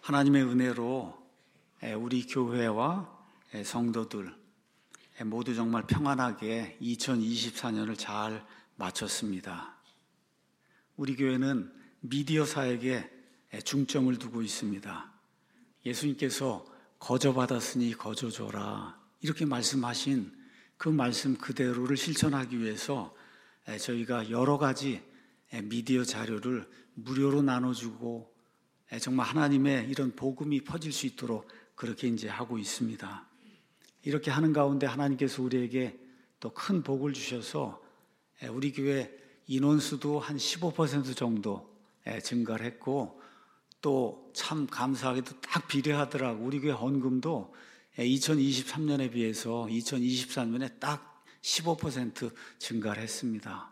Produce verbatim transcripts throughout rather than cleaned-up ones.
하나님의 은혜로 우리 교회와 성도들 모두 정말 평안하게 이천이십사 년을 잘 마쳤습니다. 우리 교회는 미디어 사역에 중점을 두고 있습니다. 예수님께서 거저 받았으니 거저 줘라 이렇게 말씀하신 그 말씀 그대로를 실천하기 위해서 저희가 여러 가지 미디어 자료를 무료로 나눠주고 정말 하나님의 이런 복음이 퍼질 수 있도록 그렇게 이제 하고 있습니다. 이렇게 하는 가운데 하나님께서 우리에게 또 큰 복을 주셔서 우리 교회 인원수도 한 십오 퍼센트 정도 증가를 했고, 또 참 감사하게도 딱 비례하더라고. 우리 교회 헌금도 이천이십삼 년에 비해서 이천이십사 년에 딱 십오 퍼센트 증가를 했습니다.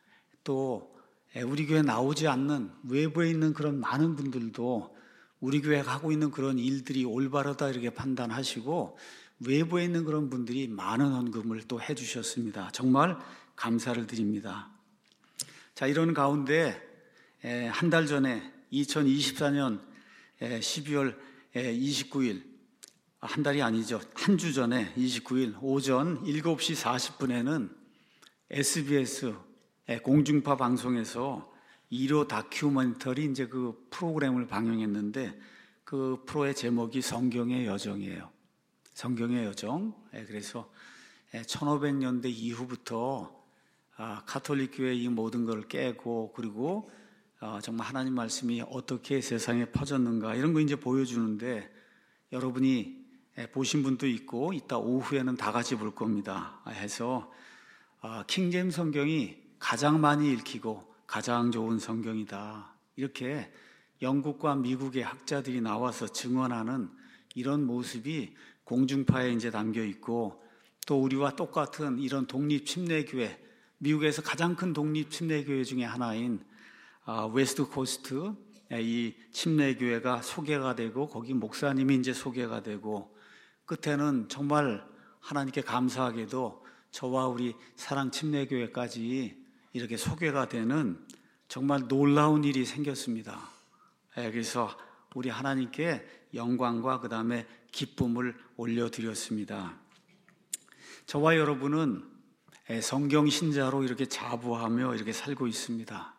또 우리 교회 나오지 않는 외부에 있는 그런 많은 분들도 우리 교회가 하고 있는 그런 일들이 올바르다 이렇게 판단하시고 외부에 있는 그런 분들이 많은 헌금을 또 해주셨습니다. 정말 감사를 드립니다. 자, 이런 가운데 한 달 전에 이천이십사 년 십이월 이십구일, 한 달이 아니죠. 한 주 전에 이십구일 오전 일곱 시 사십 분에는 에스비에스 공중파 방송에서 일요 다큐멘터리 이제 그 프로그램을 방영했는데, 그 프로의 제목이 성경의 여정이에요. 성경의 여정. 그래서 천오백 년대 이후부터 가톨릭 교회의 이 모든 걸 깨고, 그리고 정말 하나님 말씀이 어떻게 세상에 퍼졌는가 이런 거 이제 보여주는데, 여러분이 보신 분도 있고 이따 오후에는 다 같이 볼 겁니다. 해서 킹제임스 성경이 가장 많이 읽히고 가장 좋은 성경이다 이렇게 영국과 미국의 학자들이 나와서 증언하는 이런 모습이 공중파에 이제 담겨 있고, 또 우리와 똑같은 이런 독립 침례교회, 미국에서 가장 큰 독립 침례교회 중에 하나인 웨스트 코스트 이 침례교회가 소개가 되고, 거기 목사님이 이제 소개가 되고, 끝에는 정말 하나님께 감사하게도 저와 우리 사랑 침례교회까지 이렇게 소개가 되는 정말 놀라운 일이 생겼습니다. 그래서 우리 하나님께 영광과 그 다음에 기쁨을 올려드렸습니다. 저와 여러분은 성경신자로 이렇게 자부하며 이렇게 살고 있습니다.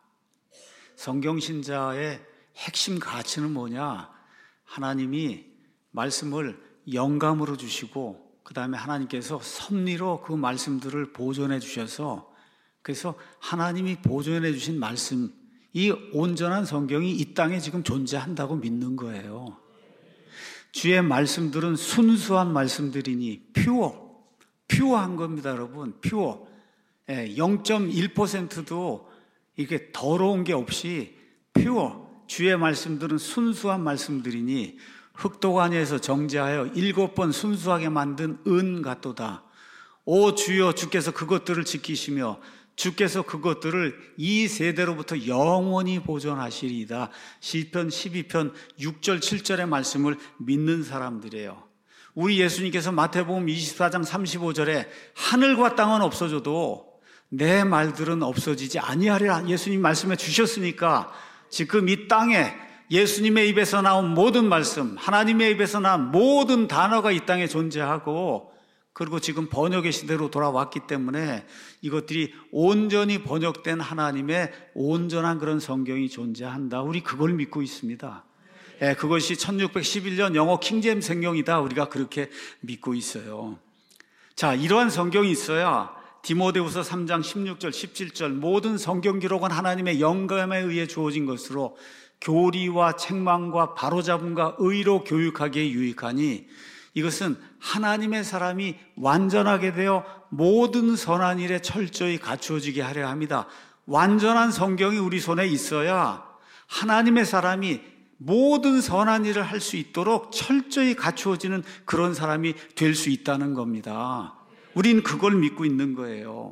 성경신자의 핵심 가치는 뭐냐? 하나님이 말씀을 영감으로 주시고, 그 다음에 하나님께서 섭리로 그 말씀들을 보존해 주셔서, 그래서 하나님이 보존해 주신 말씀, 이 온전한 성경이 이 땅에 지금 존재한다고 믿는 거예요. 주의 말씀들은 순수한 말씀들이니 퓨어, 퓨어한 겁니다, 여러분. 퓨어. 영 점 일 퍼센트도 이렇게 더러운 게 없이 퓨어. 주의 말씀들은 순수한 말씀들이니 흙도가니에서 정제하여 일곱 번 순수하게 만든 은 같도다. 오 주여, 주께서 그것들을 지키시며 주께서 그것들을 이 세대로부터 영원히 보존하시리이다. 시편 십이 편 육 절 칠 절의 말씀을 믿는 사람들이에요. 우리 예수님께서 마태복음 이십사 장 삼십오 절에 하늘과 땅은 없어져도 내 말들은 없어지지 아니하리라 예수님 말씀해 주셨으니까, 지금 이 땅에 예수님의 입에서 나온 모든 말씀, 하나님의 입에서 나온 모든 단어가 이 땅에 존재하고, 그리고 지금 번역의 시대로 돌아왔기 때문에 이것들이 온전히 번역된 하나님의 온전한 그런 성경이 존재한다. 우리 그걸 믿고 있습니다. 예, 그것이 천육백십일 년 영어 킹제임스 성경이다. 우리가 그렇게 믿고 있어요. 자, 이러한 성경이 있어야 디모데후서 삼 장 십육 절 십칠 절 모든 성경 기록은 하나님의 영감에 의해 주어진 것으로 교리와 책망과 바로잡음과 의로 교육하기에 유익하니, 이것은 하나님의 사람이 완전하게 되어 모든 선한 일에 철저히 갖추어지게 하려 합니다. 완전한 성경이 우리 손에 있어야 하나님의 사람이 모든 선한 일을 할 수 있도록 철저히 갖추어지는 그런 사람이 될 수 있다는 겁니다. 우린 그걸 믿고 있는 거예요.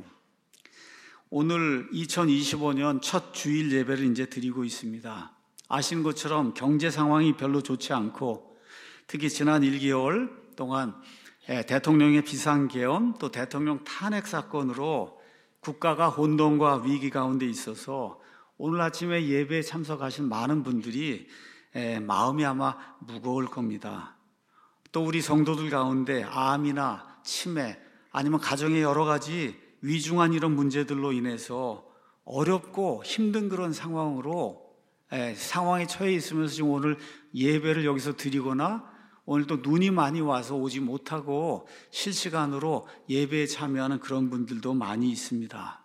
오늘 이천이십오 년 첫 주일 예배를 이제 드리고 있습니다. 아시는 것처럼 경제 상황이 별로 좋지 않고, 특히 지난 일 개월 동안 대통령의 비상계엄, 또 대통령 탄핵 사건으로 국가가 혼돈과 위기 가운데 있어서 오늘 아침에 예배에 참석하신 많은 분들이 마음이 아마 무거울 겁니다. 또 우리 성도들 가운데 암이나 치매 아니면 가정의 여러 가지 위중한 이런 문제들로 인해서 어렵고 힘든 그런 상황으로 상황에 처해 있으면서 지금 오늘 예배를 여기서 드리거나 오늘 또 눈이 많이 와서 오지 못하고 실시간으로 예배에 참여하는 그런 분들도 많이 있습니다.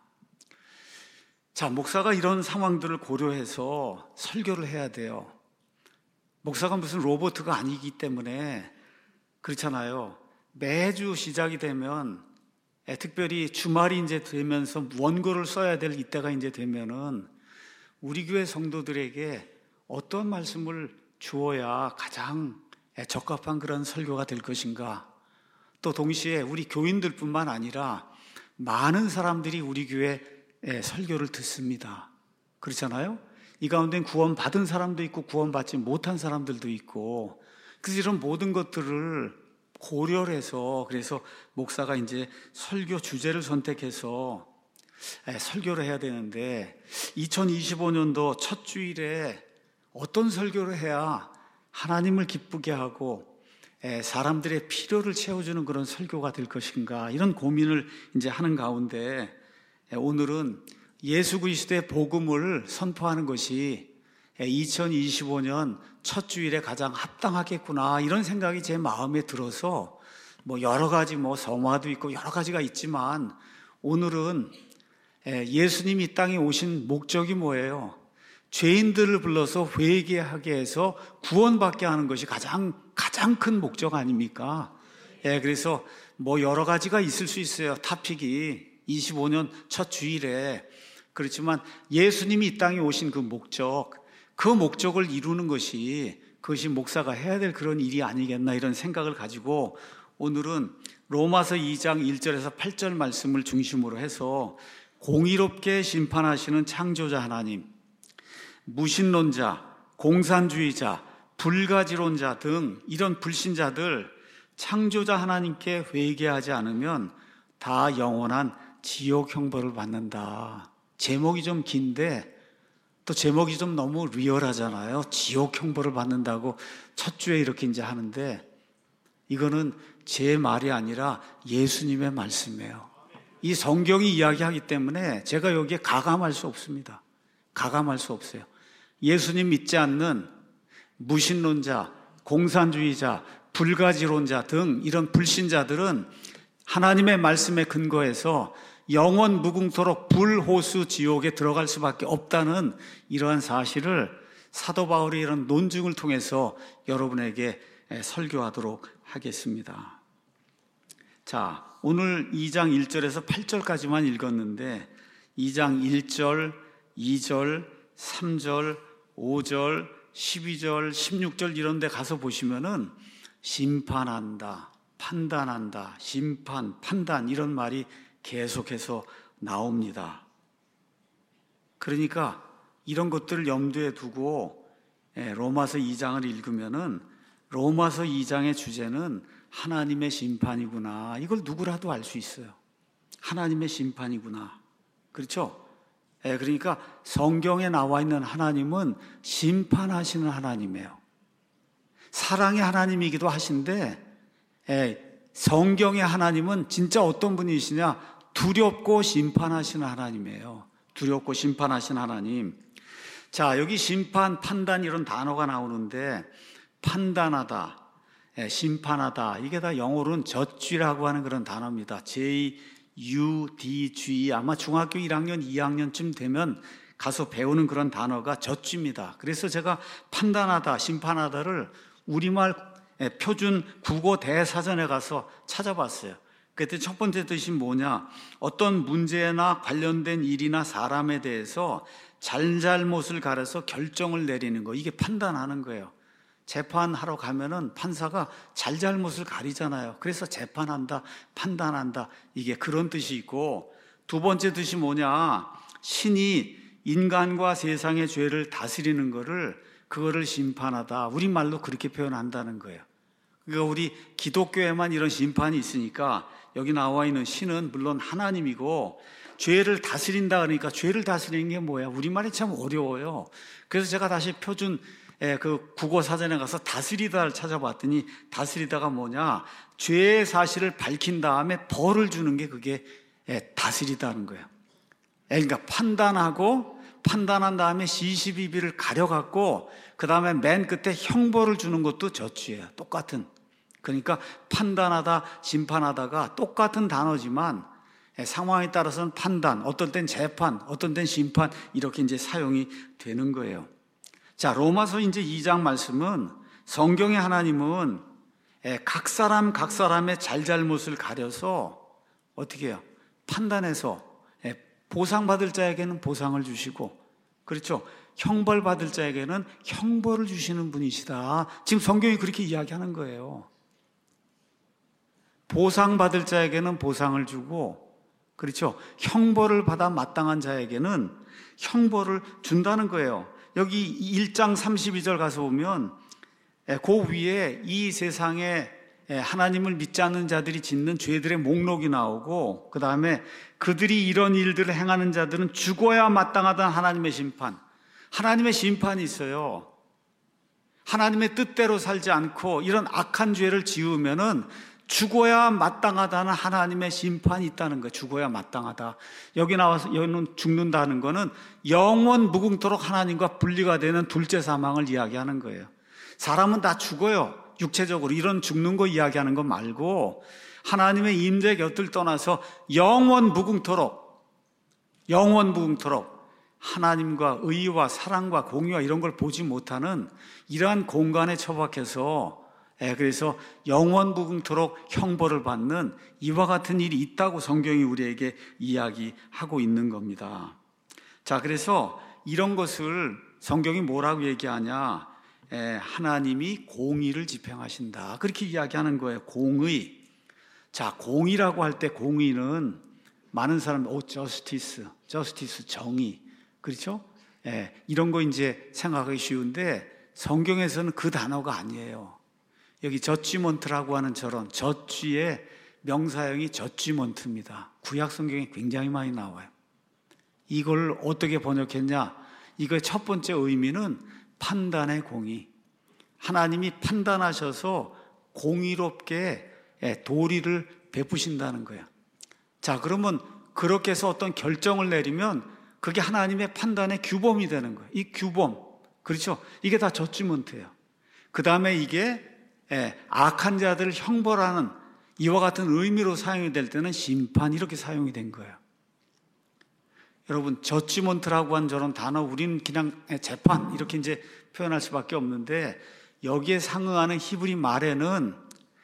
자, 목사가 이런 상황들을 고려해서 설교를 해야 돼요. 목사가 무슨 로봇가 아니기 때문에 그렇잖아요. 매주 시작이 되면 특별히 주말이 이제 되면서 원고를 써야 될 이때가 이제 되면은 우리 교회 성도들에게 어떤 말씀을 주어야 가장 적합한 그런 설교가 될 것인가. 또 동시에 우리 교인들뿐만 아니라 많은 사람들이 우리 교회 설교를 듣습니다. 그렇잖아요. 이 가운데는 구원받은 사람도 있고 구원받지 못한 사람들도 있고, 그래서 이런 모든 것들을 고려를 해서 그래서 목사가 이제 설교 주제를 선택해서 설교를 해야 되는데, 이천이십오 년도 첫 주일에 어떤 설교를 해야 하나님을 기쁘게 하고 사람들의 필요를 채워주는 그런 설교가 될 것인가, 이런 고민을 이제 하는 가운데 오늘은 예수 그리스도의 복음을 선포하는 것이 이천이십오 년 첫 주일에 가장 합당하겠구나, 이런 생각이 제 마음에 들어서 뭐 여러 가지 뭐 성화도 있고 여러 가지가 있지만 오늘은 예수님이 이 땅에 오신 목적이 뭐예요? 죄인들을 불러서 회개하게 해서 구원받게 하는 것이 가장 가장 큰 목적 아닙니까? 예, 그래서 뭐 여러 가지가 있을 수 있어요. 타픽이 이십오 년 첫 주일에. 그렇지만 예수님이 이 땅에 오신 그 목적, 그 목적을 이루는 것이 그것이 목사가 해야 될 그런 일이 아니겠나, 이런 생각을 가지고 오늘은 로마서 이 장 일 절에서 팔 절 말씀을 중심으로 해서 공의롭게 심판하시는 창조자 하나님, 무신론자, 공산주의자, 불가지론자 등 이런 불신자들 창조자 하나님께 회개하지 않으면 다 영원한 지옥 형벌을 받는다. 제목이 좀 긴데 또 제목이 좀 너무 리얼하잖아요. 지옥 형벌을 받는다고 첫 주에 이렇게 이제 하는데, 이거는 제 말이 아니라 예수님의 말씀이에요. 이 성경이 이야기하기 때문에 제가 여기에 가감할 수 없습니다. 가감할 수 없어요. 예수님 믿지 않는 무신론자, 공산주의자, 불가지론자 등 이런 불신자들은 하나님의 말씀에 근거해서 영원 무궁토록 불호수 지옥에 들어갈 수밖에 없다는 이러한 사실을 사도 바울의 이런 논증을 통해서 여러분에게 설교하도록 하겠습니다. 자, 오늘 이 장 일 절에서 팔 절까지만 읽었는데 이 장 일 절, 이 절, 삼 절, 오 절, 십이 절, 십육 절 이런 데 가서 보시면은 심판한다, 판단한다, 심판, 판단 이런 말이 계속해서 나옵니다. 그러니까 이런 것들을 염두에 두고 로마서 이 장을 읽으면은 로마서 이 장의 주제는 하나님의 심판이구나, 이걸 누구라도 알 수 있어요. 하나님의 심판이구나. 그렇죠? 예, 그러니까 성경에 나와 있는 하나님은 심판하시는 하나님이에요. 사랑의 하나님이기도 하신데, 예, 성경의 하나님은 진짜 어떤 분이시냐? 두렵고 심판하시는 하나님이에요. 두렵고 심판하시는 하나님. 자, 여기 심판, 판단 이런 단어가 나오는데, 판단하다, 예, 심판하다, 이게 다 영어로는 저쥐라고 하는 그런 단어입니다. J U D G, 아마 중학교 일 학년, 이 학년쯤 되면 가서 배우는 그런 단어가 저쥐입니다. 그래서 제가 판단하다, 심판하다를 우리말 표준 국어 대사전에 가서 찾아봤어요. 그때 첫 번째 뜻이 뭐냐? 어떤 문제나 관련된 일이나 사람에 대해서 잘잘못을 가려서 결정을 내리는 거, 이게 판단하는 거예요. 재판하러 가면은 판사가 잘잘못을 가리잖아요. 그래서 재판한다, 판단한다, 이게 그런 뜻이 있고, 두 번째 뜻이 뭐냐? 신이 인간과 세상의 죄를 다스리는 거를, 그거를 심판하다, 우리말로 그렇게 표현한다는 거예요. 그러니까 우리 기독교에만 이런 심판이 있으니까 여기 나와 있는 신은 물론 하나님이고, 죄를 다스린다 그러니까 죄를 다스리는 게 뭐야? 우리말이 참 어려워요. 그래서 제가 다시 표준 예, 그 국어 사전에 가서 다스리다를 찾아봤더니 다스리다가 뭐냐? 죄의 사실을 밝힌 다음에 벌을 주는 게 그게 예, 다스리다는 거예요. 예, 그러니까 판단하고 판단한 다음에 시시비비를 가려갖고 그 다음에 맨 끝에 형벌을 주는 것도 저주예요. 똑같은. 그러니까 판단하다, 심판하다가 똑같은 단어지만 예, 상황에 따라서는 판단, 어떤 땐 재판, 어떤 땐 심판 이렇게 이제 사용이 되는 거예요. 자, 로마서 이제 이 장 말씀은 성경의 하나님은 각 사람 각 사람의 잘잘못을 가려서 어떻게 해요? 판단해서 보상받을 자에게는 보상을 주시고, 그렇죠? 형벌받을 자에게는 형벌을 주시는 분이시다. 지금 성경이 그렇게 이야기하는 거예요. 보상받을 자에게는 보상을 주고, 그렇죠? 형벌을 받아 마땅한 자에게는 형벌을 준다는 거예요. 여기 일 장 삼십이 절 가서 보면 그 위에 이 세상에 하나님을 믿지 않는 자들이 짓는 죄들의 목록이 나오고, 그 다음에 그들이 이런 일들을 행하는 자들은 죽어야 마땅하다는 하나님의 심판. 하나님의 심판이 있어요. 하나님의 뜻대로 살지 않고 이런 악한 죄를 지으면은 죽어야 마땅하다는 하나님의 심판이 있다는 거예요. 죽어야 마땅하다. 여기 나와서 여기는 죽는다는 거는 영원 무궁토록 하나님과 분리가 되는 둘째 사망을 이야기하는 거예요. 사람은 다 죽어요. 육체적으로 이런 죽는 거 이야기하는 거 말고 하나님의 임재 곁을 떠나서 영원 무궁토록 영원 무궁토록 하나님과 의와 사랑과 공의와 이런 걸 보지 못하는 이러한 공간에 처박혀서 예, 그래서 영원 무궁토록 형벌을 받는 이와 같은 일이 있다고 성경이 우리에게 이야기하고 있는 겁니다. 자, 그래서 이런 것을 성경이 뭐라고 얘기하냐? 예, 하나님이 공의를 집행하신다. 그렇게 이야기하는 거예요. 공의. 자, 공의라고 할 때 공의는 많은 사람, 오, justice, justice, 정의. 그렇죠? 예, 이런 거 이제 생각하기 쉬운데 성경에서는 그 단어가 아니에요. 여기 저지먼트라고 하는 저런 저쥐의 명사형이 저지먼트입니다. 구약 성경에 굉장히 많이 나와요. 이걸 어떻게 번역했냐? 이거의 첫 번째 의미는 판단의 공의. 하나님이 판단하셔서 공의롭게 도리를 베푸신다는 거예요. 자, 그러면 그렇게 해서 어떤 결정을 내리면 그게 하나님의 판단의 규범이 되는 거예요. 이 규범, 그렇죠? 이게 다 저지먼트예요. 그 다음에 이게 예, 악한 자들을 형벌하는 이와 같은 의미로 사용이 될 때는 심판 이렇게 사용이 된 거예요. 여러분, 저지먼트라고 한 저런 단어 우리는 그냥 재판 이렇게 이제 표현할 수밖에 없는데 여기에 상응하는 히브리 말에는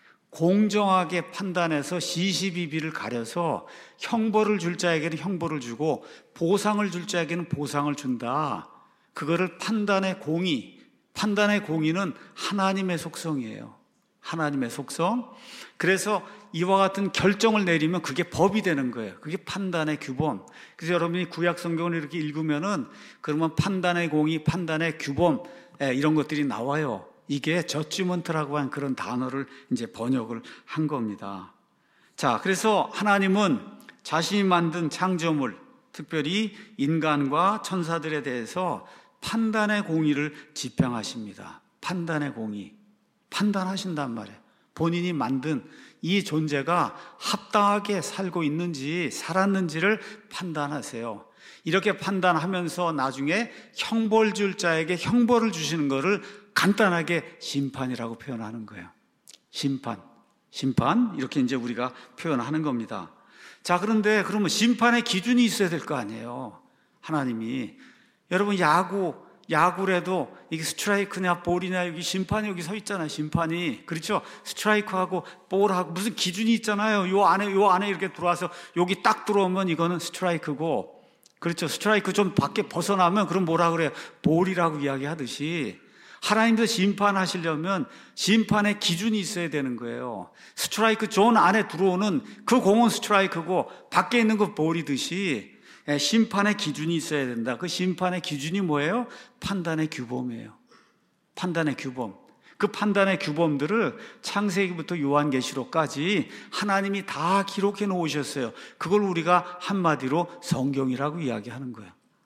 공정하게 판단해서 시시비비를 가려서 형벌을 줄 자에게는 형벌을 주고 보상을 줄 자에게는 보상을 준다. 그거를 판단의 공의, 판단의 공의는 하나님의 속성이에요. 하나님의 속성. 그래서 이와 같은 결정을 내리면 그게 법이 되는 거예요. 그게 판단의 규범. 그래서 여러분이 구약 성경을 이렇게 읽으면은 그러면 판단의 공의, 판단의 규범 이런 것들이 나와요. 이게 저지먼트라고 한 그런 단어를 이제 번역을 한 겁니다. 자, 그래서 하나님은 자신이 만든 창조물, 특별히 인간과 천사들에 대해서 판단의 공의를 집행하십니다. 판단의 공의. 판단하신단 말이에요. 본인이 만든 이 존재가 합당하게 살고 있는지 살았는지를 판단하세요. 이렇게 판단하면서 나중에 형벌 줄 자에게 형벌을 주시는 것을 간단하게 심판이라고 표현하는 거예요. 심판. 심판. 이렇게 이제 우리가 표현하는 겁니다. 자, 그런데 그러면 심판의 기준이 있어야 될 거 아니에요. 하나님이. 여러분, 야구, 야구래도 이게 스트라이크냐 볼이냐 여기 심판이 여기 서 있잖아요. 심판이. 그렇죠? 스트라이크하고 볼하고 무슨 기준이 있잖아요. 요 안에, 요 안에 이렇게 들어와서 여기 딱 들어오면 이거는 스트라이크고, 그렇죠? 스트라이크 좀 밖에 벗어나면 그럼 뭐라 그래요? 볼이라고 이야기하듯이 하나님도 심판하시려면 심판의 기준이 있어야 되는 거예요. 스트라이크 존 안에 들어오는 그 공은 스트라이크고 밖에 있는 거 볼이듯이 심판의 기준이 있어야 된다. 그 심판의 기준이 뭐예요? 판단의 규범이에요. 판단의 규범. 그 판단의 규범들을 창세기부터 요한계시록까지 하나님이 다 기록해 놓으셨어요. 그걸 우리가 한마디로 성경이라고 이야기하는 거예요.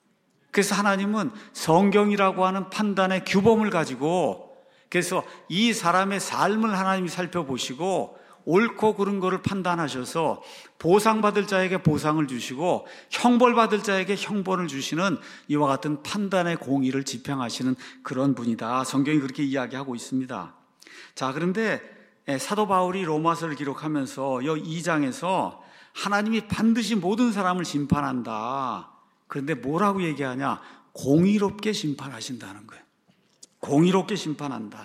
그래서 하나님은 성경이라고 하는 판단의 규범을 가지고, 그래서 이 사람의 삶을 하나님이 살펴보시고 옳고 그른 거를 판단하셔서 보상받을 자에게 보상을 주시고 형벌받을 자에게 형벌을 주시는 이와 같은 판단의 공의를 집행하시는 그런 분이다. 성경이 그렇게 이야기하고 있습니다. 자, 그런데 사도 바울이 로마서를 기록하면서 이 장에서 하나님이 반드시 모든 사람을 심판한다. 그런데 뭐라고 얘기하냐? 공의롭게 심판하신다는 거예요. 공의롭게 심판한다.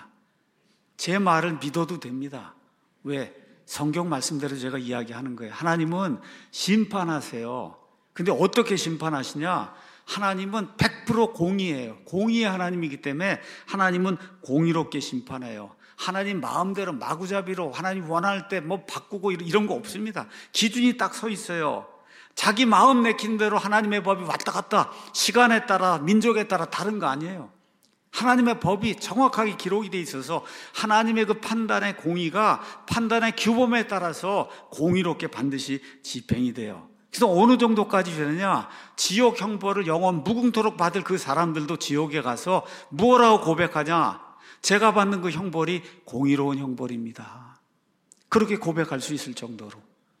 제 말을 믿어도 됩니다. 왜? 성경 말씀대로 제가 이야기하는 거예요. 하나님은 심판하세요. 근데 어떻게 심판하시냐? 하나님은 백 퍼센트 공의예요. 공의의 하나님이기 때문에 하나님은 공의롭게 심판해요. 하나님 마음대로 마구잡이로 하나님 원할 때 뭐 바꾸고 이런 거 없습니다. 기준이 딱 서 있어요. 자기 마음 내키는 대로 하나님의 법이 왔다 갔다 시간에 따라 민족에 따라 다른 거 아니에요. 하나님의 법이 정확하게 기록이 돼 있어서 하나님의 그 판단의 공의가 판단의 규범에 따라서 공의롭게 반드시 집행이 돼요. 그래서 어느 정도까지 되느냐? 지옥 형벌을 영원 무궁토록 받을 그 사람들도 지옥에 가서 뭐라고 고백하냐? 제가 받는 그 형벌이 공의로운 형벌입니다. 그렇게 고백할 수 있을 정도로.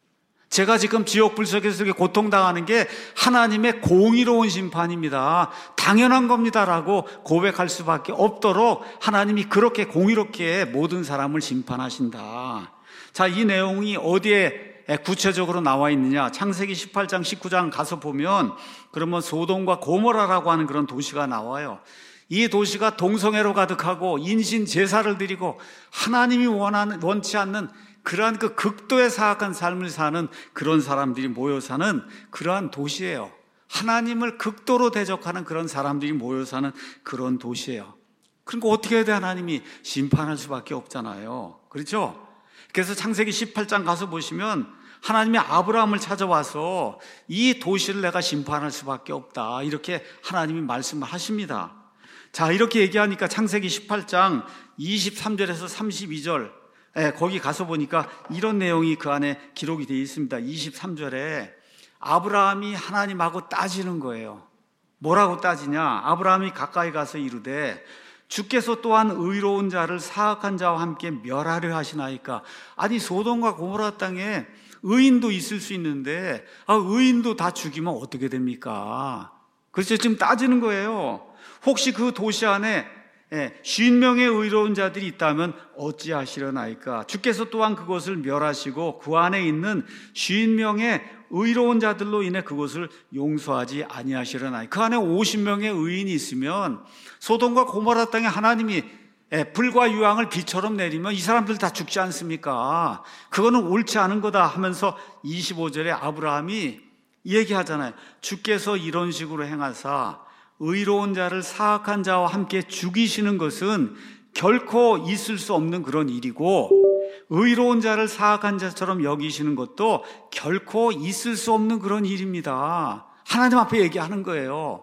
제가 지금 지옥 불속에서 고통당하는 게 하나님의 공의로운 심판입니다. 당연한 겁니다라고 고백할 수밖에 없도록 하나님이 그렇게 공의롭게 모든 사람을 심판하신다. 자, 이 내용이 어디에 구체적으로 나와 있느냐? 창세기 십팔 장 십구 장 가서 보면 그러면 소돔과 고모라라고 하는 그런 도시가 나와요. 이 도시가 동성애로 가득하고 인신 제사를 드리고 하나님이 원하는, 원치 않는 그러한 그 극도의 사악한 삶을 사는 그런 사람들이 모여 사는 그러한 도시예요. 하나님을 극도로 대적하는 그런 사람들이 모여 사는 그런 도시예요. 그러니까 어떻게 해야 돼? 하나님이 심판할 수밖에 없잖아요. 그렇죠? 그래서 창세기 십팔 장 가서 보시면 하나님이 아브라함을 찾아와서 이 도시를 내가 심판할 수밖에 없다. 이렇게 하나님이 말씀을 하십니다. 자, 이렇게 얘기하니까 창세기 십팔 장 이십삼 절에서 삼십이 절, 예, 거기 가서 보니까 이런 내용이 그 안에 기록이 되어 있습니다. 이십삼 절에 아브라함이 하나님하고 따지는 거예요. 뭐라고 따지냐? 아브라함이 가까이 가서 이르되 주께서 또한 의로운 자를 사악한 자와 함께 멸하려 하시나이까? 아니, 소돔과 고모라 땅에 의인도 있을 수 있는데 아, 의인도 다 죽이면 어떻게 됩니까? 그래서 지금 따지는 거예요. 혹시 그 도시 안에 쉰 명의 의로운 자들이 있다면 어찌하시려나이까? 주께서 또한 그것을 멸하시고 그 안에 있는 쉰 명의 의로운 자들로 인해 그것을 용서하지 아니하시려나이까? 그 안에 오십 명의 의인이 있으면 소돔과 고모라 땅에 하나님이 불과 유황을 비처럼 내리면 이 사람들 다 죽지 않습니까? 그거는 옳지 않은 거다 하면서 이십오 절에 아브라함이 얘기하잖아요. 주께서 이런 식으로 행하사 의로운 자를 사악한 자와 함께 죽이시는 것은 결코 있을 수 없는 그런 일이고 의로운 자를 사악한 자처럼 여기시는 것도 결코 있을 수 없는 그런 일입니다. 하나님 앞에 얘기하는 거예요.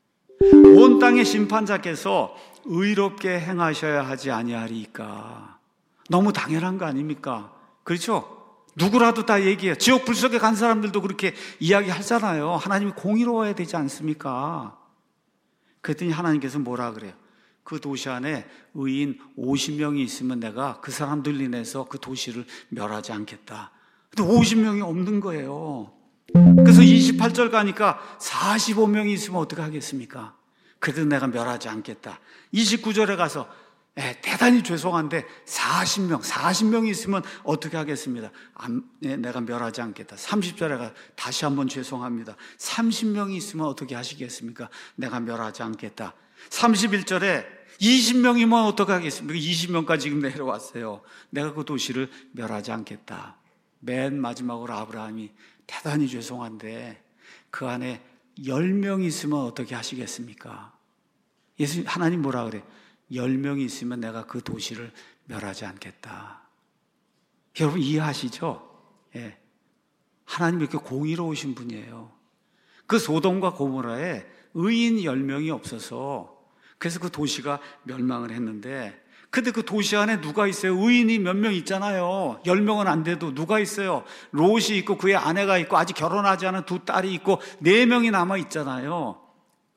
온 땅의 심판자께서 의롭게 행하셔야 하지 아니하리까? 너무 당연한 거 아닙니까? 그렇죠? 누구라도 다 얘기해요. 지옥 불속에 간 사람들도 그렇게 이야기하잖아요. 하나님이 공의로워야 되지 않습니까? 그랬더니 하나님께서 뭐라 그래요? 그 도시 안에 의인 오십 명이 있으면 내가 그 사람들 인해서 그 도시를 멸하지 않겠다. 근데 오십 명이 없는 거예요. 그래서 이십팔 절 가니까 사십오 명이 있으면 어떻게 하겠습니까? 그래도 내가 멸하지 않겠다. 이십구 절에 가서 에, 대단히 죄송한데 사십 명, 사십 명이 있으면 어떻게 하겠습니다? 안, 네, 내가 멸하지 않겠다. 삼십 절에 가 다시 한번 죄송합니다. 삼십 명이 있으면 어떻게 하시겠습니까? 내가 멸하지 않겠다. 삼십일 절에 이십 명이면 어떻게 하겠습니까? 이십 명까지 지금 내려왔어요. 내가 그 도시를 멸하지 않겠다. 맨 마지막으로 아브라함이 대단히 죄송한데 그 안에 열 명이 있으면 어떻게 하시겠습니까? 예수 하나님 뭐라 그래? 열 명이 있으면 내가 그 도시를 멸하지 않겠다. 여러분 이해하시죠? 예. 하나님이 이렇게 공의로우신 분이에요. 그 소돔과 고모라에 의인 열 명이 없어서 그래서 그 도시가 멸망을 했는데 근데 그 도시 안에 누가 있어요? 의인이 몇 명 있잖아요. 열 명은 안 돼도 누가 있어요? 롯이 있고 그의 아내가 있고 아직 결혼하지 않은 두 딸이 있고 네 명이 남아 있잖아요.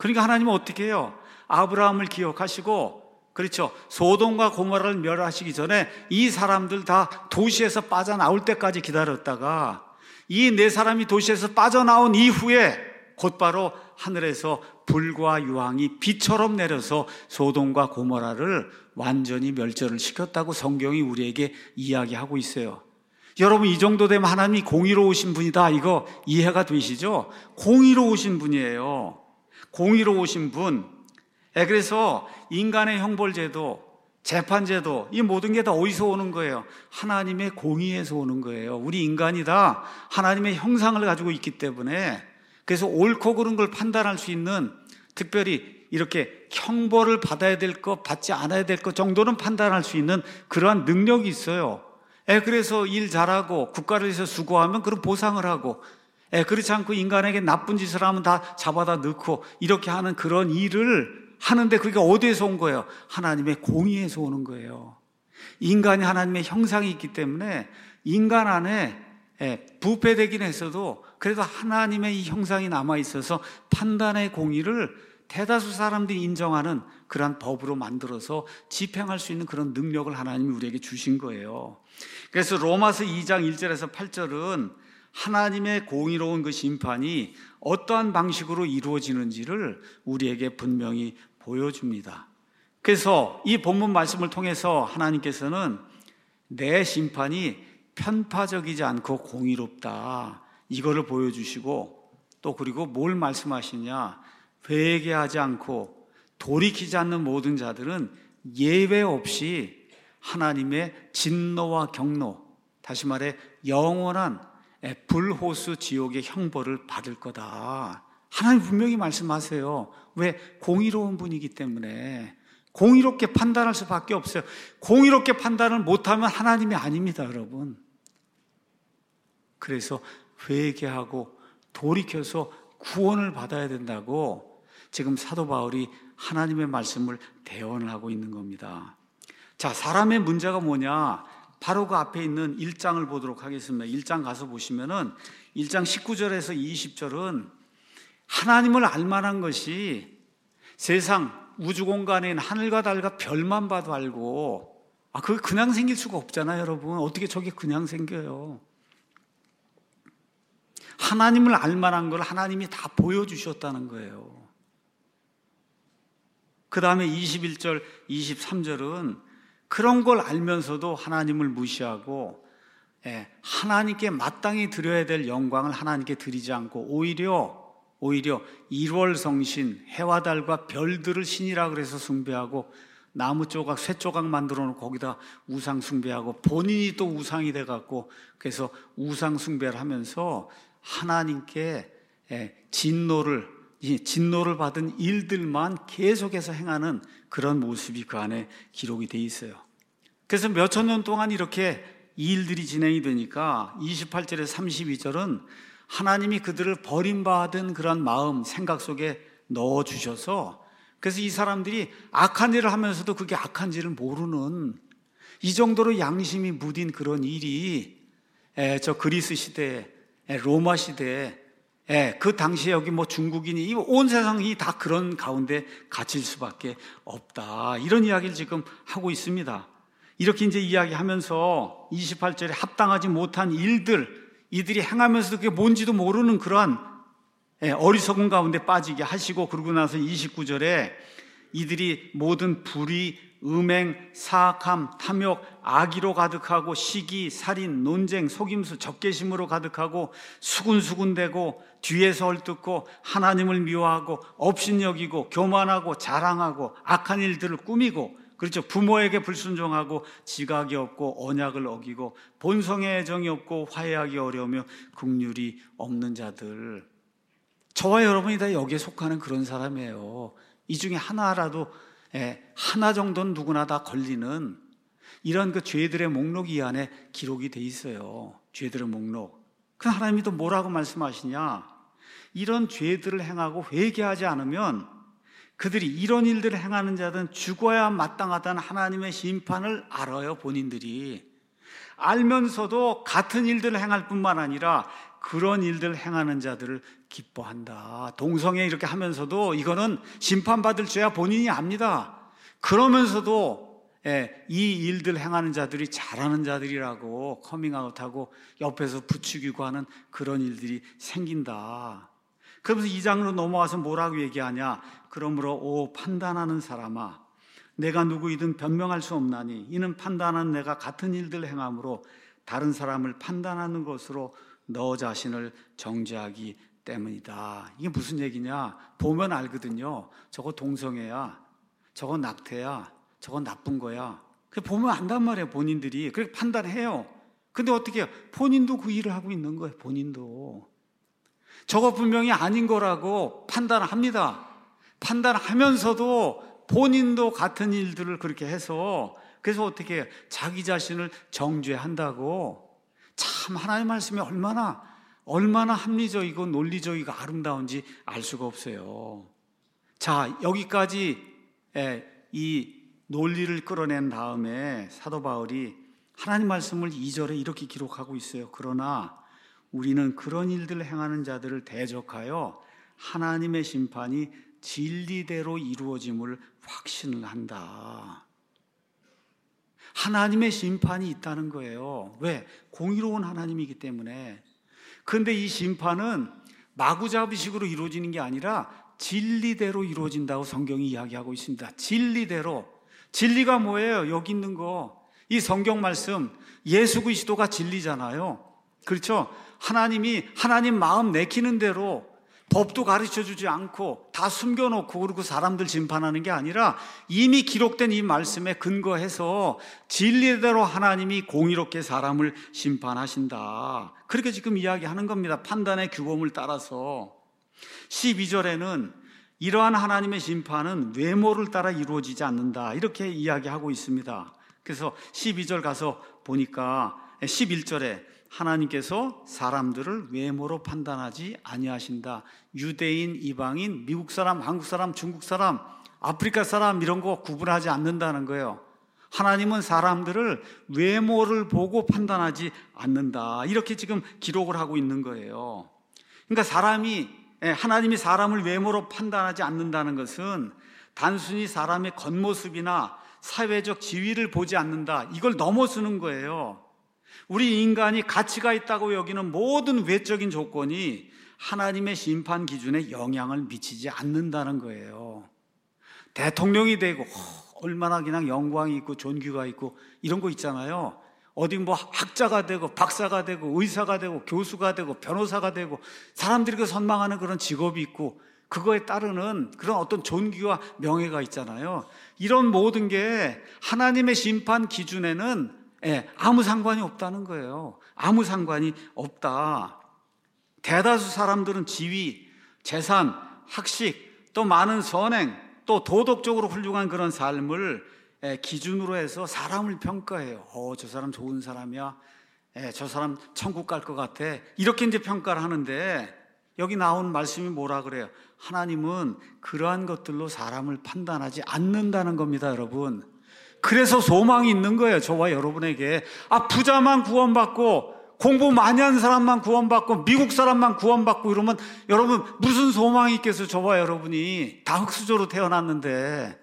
그러니까 하나님은 어떻게 해요? 아브라함을 기억하시고, 그렇죠, 소돔과 고모라를 멸하시기 전에 이 사람들 다 도시에서 빠져나올 때까지 기다렸다가 이 네 사람이 도시에서 빠져나온 이후에 곧바로 하늘에서 불과 유황이 비처럼 내려서 소돔과 고모라를 완전히 멸절을 시켰다고 성경이 우리에게 이야기하고 있어요. 여러분, 이 정도 되면 하나님이 공의로우신 분이다, 이거 이해가 되시죠? 공의로우신 분이에요. 공의로우신 분. 예, 그래서 인간의 형벌제도, 재판제도, 이 모든 게 다 어디서 오는 거예요? 하나님의 공의에서 오는 거예요. 우리 인간이 다 하나님의 형상을 가지고 있기 때문에, 그래서 옳고 그른 걸 판단할 수 있는, 특별히 이렇게 형벌을 받아야 될 것, 받지 않아야 될 것 정도는 판단할 수 있는 그러한 능력이 있어요. 예, 그래서 일 잘하고 국가를 위해서 수고하면 그런 보상을 하고, 예, 그렇지 않고 인간에게 나쁜 짓을 하면 다 잡아다 넣고 이렇게 하는 그런 일을 하는데, 그게 어디에서 온 거예요? 하나님의 공의에서 오는 거예요. 인간이 하나님의 형상이 있기 때문에 인간 안에 부패되긴 했어도 그래도 하나님의 이 형상이 남아있어서 판단의 공의를 대다수 사람들이 인정하는 그러한 법으로 만들어서 집행할 수 있는 그런 능력을 하나님이 우리에게 주신 거예요. 그래서 로마서 이 장 일 절에서 팔 절은 하나님의 공의로운 그 심판이 어떠한 방식으로 이루어지는지를 우리에게 분명히 보여줍니다. 그래서 이 본문 말씀을 통해서 하나님께서는 내 심판이 편파적이지 않고 공의롭다, 이거를 보여주시고, 또 그리고 뭘 말씀하시냐, 회개하지 않고 돌이키지 않는 모든 자들은 예외 없이 하나님의 진노와 경노, 다시 말해 영원한 불호수 지옥의 형벌을 받을 거다. 하나님 분명히 말씀하세요. 왜? 공의로운 분이기 때문에. 공의롭게 판단할 수밖에 없어요. 공의롭게 판단을 못하면 하나님이 아닙니다, 여러분. 그래서 회개하고 돌이켜서 구원을 받아야 된다고 지금 사도 바울이 하나님의 말씀을 대언을 하고 있는 겁니다. 자, 사람의 문제가 뭐냐? 바로 그 앞에 있는 일 장을 보도록 하겠습니다. 일 장 가서 보시면은 일 장 십구 절에서 이십 절은 하나님을 알만한 것이 세상 우주 공간에 있는 하늘과 달과 별만 봐도 알고, 아, 그게 그냥 생길 수가 없잖아요, 여러분. 어떻게 저게 그냥 생겨요? 하나님을 알만한 걸 하나님이 다 보여주셨다는 거예요. 그 다음에 이십일 절, 이십삼 절은 그런 걸 알면서도 하나님을 무시하고, 예, 하나님께 마땅히 드려야 될 영광을 하나님께 드리지 않고 오히려 오히려 일월 성신, 해와 달과 별들을 신이라 그래서 숭배하고, 나무 조각, 쇠 조각 만들어 놓고 거기다 우상 숭배하고, 본인이 또 우상이 돼 갖고 그래서 우상 숭배를 하면서 하나님께 진노를 진노를 받은 일들만 계속해서 행하는 그런 모습이 그 안에 기록이 돼 있어요. 그래서 몇천 년 동안 이렇게 이 일들이 진행이 되니까 이십팔 절에서 삼십이 절은 하나님이 그들을 버림받은 그런 마음, 생각 속에 넣어주셔서, 그래서 이 사람들이 악한 일을 하면서도 그게 악한지를 모르는, 이 정도로 양심이 무딘 그런 일이 에, 저 그리스 시대에, 에, 로마 시대에, 에, 그 당시에 여기 뭐 중국인이, 온 세상이 다 그런 가운데 갇힐 수밖에 없다, 이런 이야기를 지금 하고 있습니다. 이렇게 이제 이야기하면서 이십팔 절에 합당하지 못한 일들, 이들이 행하면서도 그게 뭔지도 모르는 그러한 어리석은 가운데 빠지게 하시고, 그러고 나서 이십구 절에 이들이 모든 불의, 음행, 사악함, 탐욕, 악의로 가득하고, 시기, 살인, 논쟁, 속임수, 적개심으로 가득하고, 수군수군대고, 뒤에서 헐뜯고, 하나님을 미워하고, 업신여기고, 교만하고, 자랑하고, 악한 일들을 꾸미고, 그렇죠, 부모에게 불순종하고, 지각이 없고 언약을 어기고, 본성의 애정이 없고 화해하기 어려우며 긍휼이 없는 자들. 저와 여러분이 다 여기에 속하는 그런 사람이에요. 이 중에 하나라도, 하나 정도는 누구나 다 걸리는 이런 그 죄들의 목록이 이 안에 기록이 돼 있어요. 죄들의 목록. 그 하나님이 또 뭐라고 말씀하시냐? 이런 죄들을 행하고 회개하지 않으면 그들이, 이런 일들을 행하는 자들은 죽어야 마땅하다는 하나님의 심판을 알아요. 본인들이 알면서도 같은 일들을 행할 뿐만 아니라 그런 일들 행하는 자들을 기뻐한다. 동성애 이렇게 하면서도 이거는 심판받을 죄야 본인이 압니다. 그러면서도 예, 이 일들 행하는 자들이 잘하는 자들이라고 커밍아웃하고 옆에서 부추기고 하는 그런 일들이 생긴다. 그러면서 이 장으로 넘어와서 뭐라고 얘기하냐? 그러므로 오 판단하는 사람아, 내가 누구이든 변명할 수 없나니 이는 판단한 내가 같은 일들 행함으로 다른 사람을 판단하는 것으로 너 자신을 정죄하기 때문이다. 이게 무슨 얘기냐? 보면 알거든요. 저거 동성애야, 저거 낙태야, 저거 나쁜 거야. 보면 안단 말이에요. 본인들이 그렇게 판단해요. 근데 어떻게 해요? 본인도 그 일을 하고 있는 거예요. 본인도 저거 분명히 아닌 거라고 판단합니다. 판단하면서도 본인도 같은 일들을 그렇게 해서, 그래서 어떻게 해요? 자기 자신을 정죄한다고. 참 하나님의 말씀이 얼마나 얼마나 합리적이고 논리적이고 아름다운지 알 수가 없어요. 자, 여기까지 이 논리를 끌어낸 다음에 사도 바울이 하나님 말씀을 이 절에 이렇게 기록하고 있어요. 그러나 우리는 그런 일들을 행하는 자들을 대적하여 하나님의 심판이 진리대로 이루어짐을 확신을 한다. 하나님의 심판이 있다는 거예요. 왜? 공의로운 하나님이기 때문에. 그런데 이 심판은 마구잡이식으로 이루어지는 게 아니라 진리대로 이루어진다고 성경이 이야기하고 있습니다. 진리대로. 진리가 뭐예요? 여기 있는 거. 이 성경 말씀, 예수 그리스도가 진리잖아요. 그렇죠? 하나님이 하나님 마음 내키는 대로 법도 가르쳐주지 않고 다 숨겨놓고 그리고 사람들 심판하는 게 아니라 이미 기록된 이 말씀에 근거해서 진리대로 하나님이 공의롭게 사람을 심판하신다. 그렇게 지금 이야기하는 겁니다. 판단의 규범을 따라서. 십이 절에는 이러한 하나님의 심판은 외모를 따라 이루어지지 않는다. 이렇게 이야기하고 있습니다. 그래서 십이 절 가서 보니까 십일 절에 하나님께서 사람들을 외모로 판단하지 아니하신다. 유대인, 이방인, 미국 사람, 한국 사람, 중국 사람, 아프리카 사람 이런 거 구분하지 않는다는 거예요. 하나님은 사람들을 외모를 보고 판단하지 않는다. 이렇게 지금 기록을 하고 있는 거예요. 그러니까 사람이 하나님이 사람을 외모로 판단하지 않는다는 것은 단순히 사람의 겉모습이나 사회적 지위를 보지 않는다. 이걸 넘어서는 거예요. 우리 인간이 가치가 있다고 여기는 모든 외적인 조건이 하나님의 심판 기준에 영향을 미치지 않는다는 거예요. 대통령이 되고 얼마나 그냥 영광이 있고 존귀가 있고 이런 거 있잖아요. 어디 뭐 학자가 되고 박사가 되고 의사가 되고 교수가 되고 변호사가 되고 사람들이 그 선망하는 그런 직업이 있고 그거에 따르는 그런 어떤 존귀와 명예가 있잖아요. 이런 모든 게 하나님의 심판 기준에는 예, 아무 상관이 없다는 거예요. 아무 상관이 없다. 대다수 사람들은 지위, 재산, 학식, 또 많은 선행, 또 도덕적으로 훌륭한 그런 삶을 예, 기준으로 해서 사람을 평가해요. 어, 저 사람 좋은 사람이야. 예, 저 사람 천국 갈 것 같아. 이렇게 이제 평가를 하는데 여기 나온 말씀이 뭐라 그래요? 하나님은 그러한 것들로 사람을 판단하지 않는다는 겁니다, 여러분. 그래서 소망이 있는 거예요, 저와 여러분에게. 아, 부자만 구원받고 공부 많이 한 사람만 구원받고 미국 사람만 구원받고 이러면 여러분 무슨 소망이 있겠어요? 저와 여러분이 다 흙수저로 태어났는데.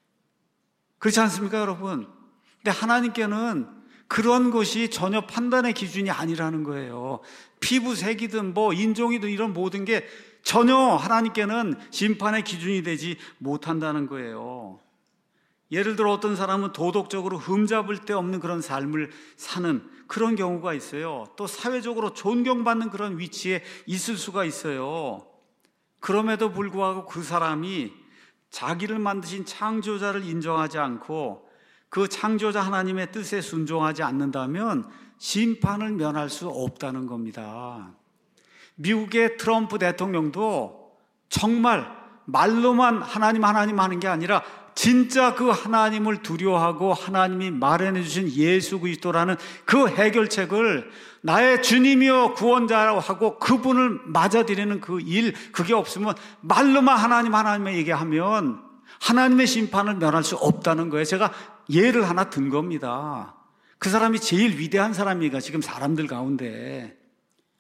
그렇지 않습니까, 여러분? 근데 하나님께는 그런 것이 전혀 판단의 기준이 아니라는 거예요. 피부색이든 뭐 인종이든 이런 모든 게 전혀 하나님께는 심판의 기준이 되지 못한다는 거예요. 예를 들어 어떤 사람은 도덕적으로 흠잡을 데 없는 그런 삶을 사는 그런 경우가 있어요. 또 사회적으로 존경받는 그런 위치에 있을 수가 있어요. 그럼에도 불구하고 그 사람이 자기를 만드신 창조자를 인정하지 않고 그 창조자 하나님의 뜻에 순종하지 않는다면 심판을 면할 수 없다는 겁니다. 미국의 트럼프 대통령도 정말 말로만 하나님 하나님 하는 게 아니라 진짜 그 하나님을 두려워하고 하나님이 마련해 주신 예수 그리스도라는 그 해결책을 나의 주님이여 구원자라고 하고 그분을 맞아들이는 그 일, 그게 없으면 말로만 하나님 하나님 얘기하면 하나님의 심판을 면할 수 없다는 거예요. 제가 예를 하나 든 겁니다. 그 사람이 제일 위대한 사람이니까 지금 사람들 가운데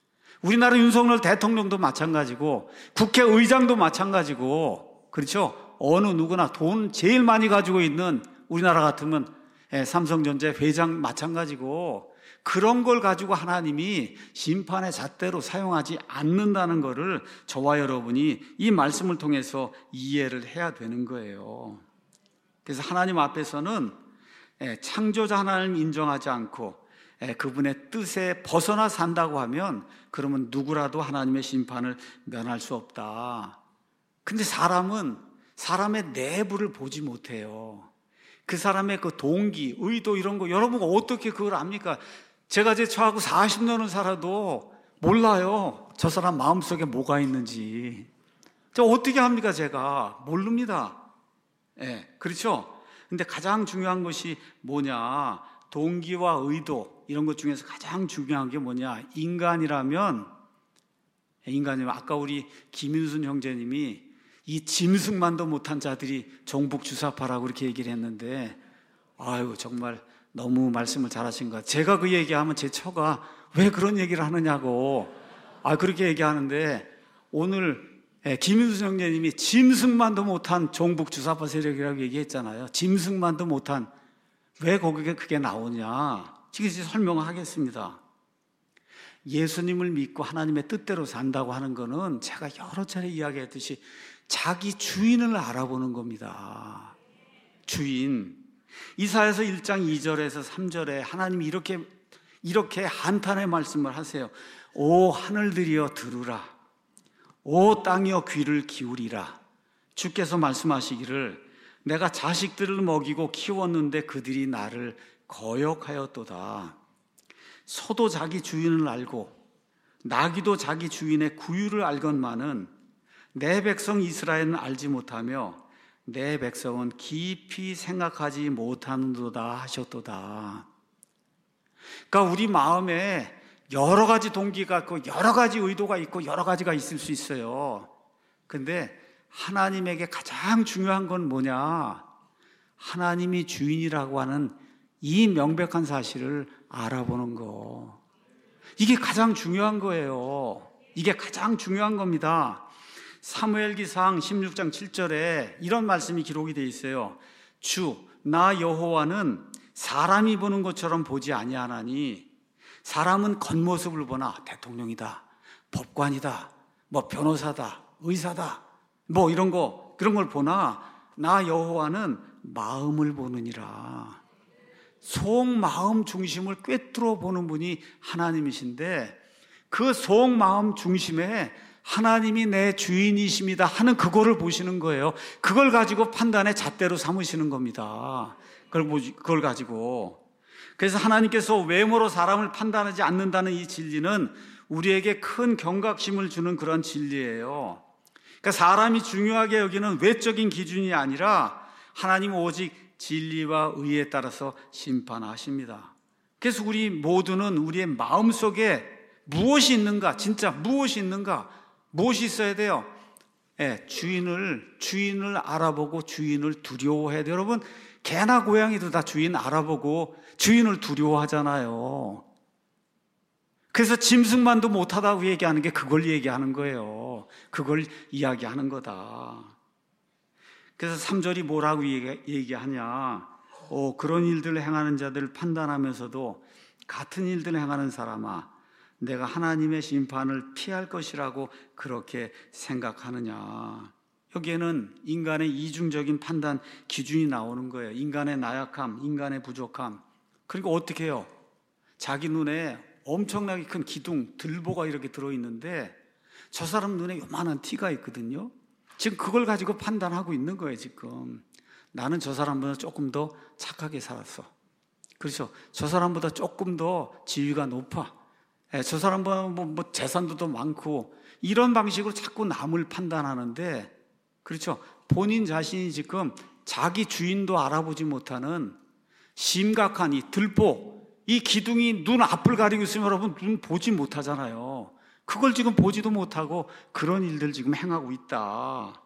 우리나라 윤석열 대통령도 마찬가지고 국회의장도 마찬가지고, 그렇죠? 어느 누구나 돈 제일 많이 가지고 있는 우리나라 같으면 삼성전자 회장 마찬가지고, 그런 걸 가지고 하나님이 심판의 잣대로 사용하지 않는다는 것을 저와 여러분이 이 말씀을 통해서 이해를 해야 되는 거예요. 그래서 하나님 앞에서는 창조자 하나님을 인정하지 않고 그분의 뜻에 벗어나 산다고 하면, 그러면 누구라도 하나님의 심판을 면할 수 없다. 근데 사람은 사람의 내부를 보지 못해요. 그 사람의 그 동기, 의도 이런 거 여러분가 어떻게 그걸 압니까? 제가 제 저하고 사십 년을 살아도 몰라요. 저 사람 마음속에 뭐가 있는지. 저 어떻게 합니까? 제가 모릅니다. 예, 네, 그렇죠? 근데 가장 중요한 것이 뭐냐? 동기와 의도, 이런 것 중에서 가장 중요한 게 뭐냐? 인간이라면, 인간이면 아까 우리 김윤순 형제님이 이 짐승만도 못한 자들이 종북 주사파라고 그렇게 얘기를 했는데, 아유, 정말 너무 말씀을 잘하신 것 같아요. 제가 그 얘기하면 제 처가 왜 그런 얘기를 하느냐고, 아, 그렇게 얘기하는데, 오늘 김윤순 형제님이 짐승만도 못한 종북 주사파 세력이라고 얘기했잖아요. 짐승만도 못한, 왜 거기에 그게 나오냐? 지금 이제 설명을 하겠습니다. 예수님을 믿고 하나님의 뜻대로 산다고 하는 것은 제가 여러 차례 이야기했듯이 자기 주인을 알아보는 겁니다. 주인. 이사야서 일 장 이 절에서 삼 절에 하나님이 이렇게 이렇게 한탄의 말씀을 하세요. 오 하늘들이여 들으라. 오 땅이여 귀를 기울이라. 주께서 말씀하시기를 내가 자식들을 먹이고 키웠는데 그들이 나를 거역하였도다. 소도 자기 주인을 알고 나귀도 자기 주인의 구유를 알건만은 내 백성 이스라엘은 알지 못하며 내 백성은 깊이 생각하지 못하는도다 하셨도다. 그러니까 우리 마음에 여러 가지 동기가 있고 여러 가지 의도가 있고 여러 가지가 있을 수 있어요. 근데 하나님에게 가장 중요한 건 뭐냐? 하나님이 주인이라고 하는 이 명백한 사실을 알아보는 거. 이게 가장 중요한 거예요. 이게 가장 중요한 겁니다. 사무엘기상 십육 장 칠 절에 이런 말씀이 기록이 되어 있어요. 주, 나 여호와는 사람이 보는 것처럼 보지 아니하나니 사람은 겉모습을 보나 대통령이다, 법관이다, 뭐 변호사다, 의사다, 뭐 이런 거 그런 걸 보나 나 여호와는 마음을 보느니라. 속마음 중심을 꿰뚫어 보는 분이 하나님이신데 그 속마음 중심에 하나님이 내 주인이십니다 하는 그거를 보시는 거예요. 그걸 가지고 판단의 잣대로 삼으시는 겁니다. 그걸, 그걸 가지고. 그래서 하나님께서 외모로 사람을 판단하지 않는다는 이 진리는 우리에게 큰 경각심을 주는 그런 진리예요. 그러니까 사람이 중요하게 여기는 외적인 기준이 아니라 하나님은 오직 진리와 의에 따라서 심판하십니다. 그래서 우리 모두는 우리의 마음속에 무엇이 있는가, 진짜 무엇이 있는가, 무엇이 있어야 돼요? 예, 주인을 주인을 알아보고 주인을 두려워해야 돼요. 여러분, 개나 고양이도 다 주인 알아보고 주인을 두려워하잖아요. 그래서 짐승만도 못하다고 얘기하는 게 그걸 얘기하는 거예요. 그걸 이야기하는 거다. 그래서 삼 절이 뭐라고 얘기하냐? 어, 그런 일들을 행하는 자들을 판단하면서도 같은 일들을 행하는 사람아, 내가 하나님의 심판을 피할 것이라고 그렇게 생각하느냐. 여기에는 인간의 이중적인 판단 기준이 나오는 거예요. 인간의 나약함, 인간의 부족함. 그리고 어떻게 해요? 자기 눈에 엄청나게 큰 기둥, 들보가 이렇게 들어있는데 저 사람 눈에 요만한 티가 있거든요. 지금 그걸 가지고 판단하고 있는 거예요. 지금 나는 저 사람보다 조금 더 착하게 살았어. 그렇죠? 저 사람보다 조금 더 지위가 높아. 저 사람보다 뭐, 뭐 재산도 더 많고 이런 방식으로 자꾸 남을 판단하는데, 그렇죠? 본인 자신이 지금 자기 주인도 알아보지 못하는 심각한 이 들보, 이 기둥이 눈 앞을 가리고 있으면 여러분 눈 보지 못하잖아요. 그걸 지금 보지도 못하고 그런 일들 지금 행하고 있다.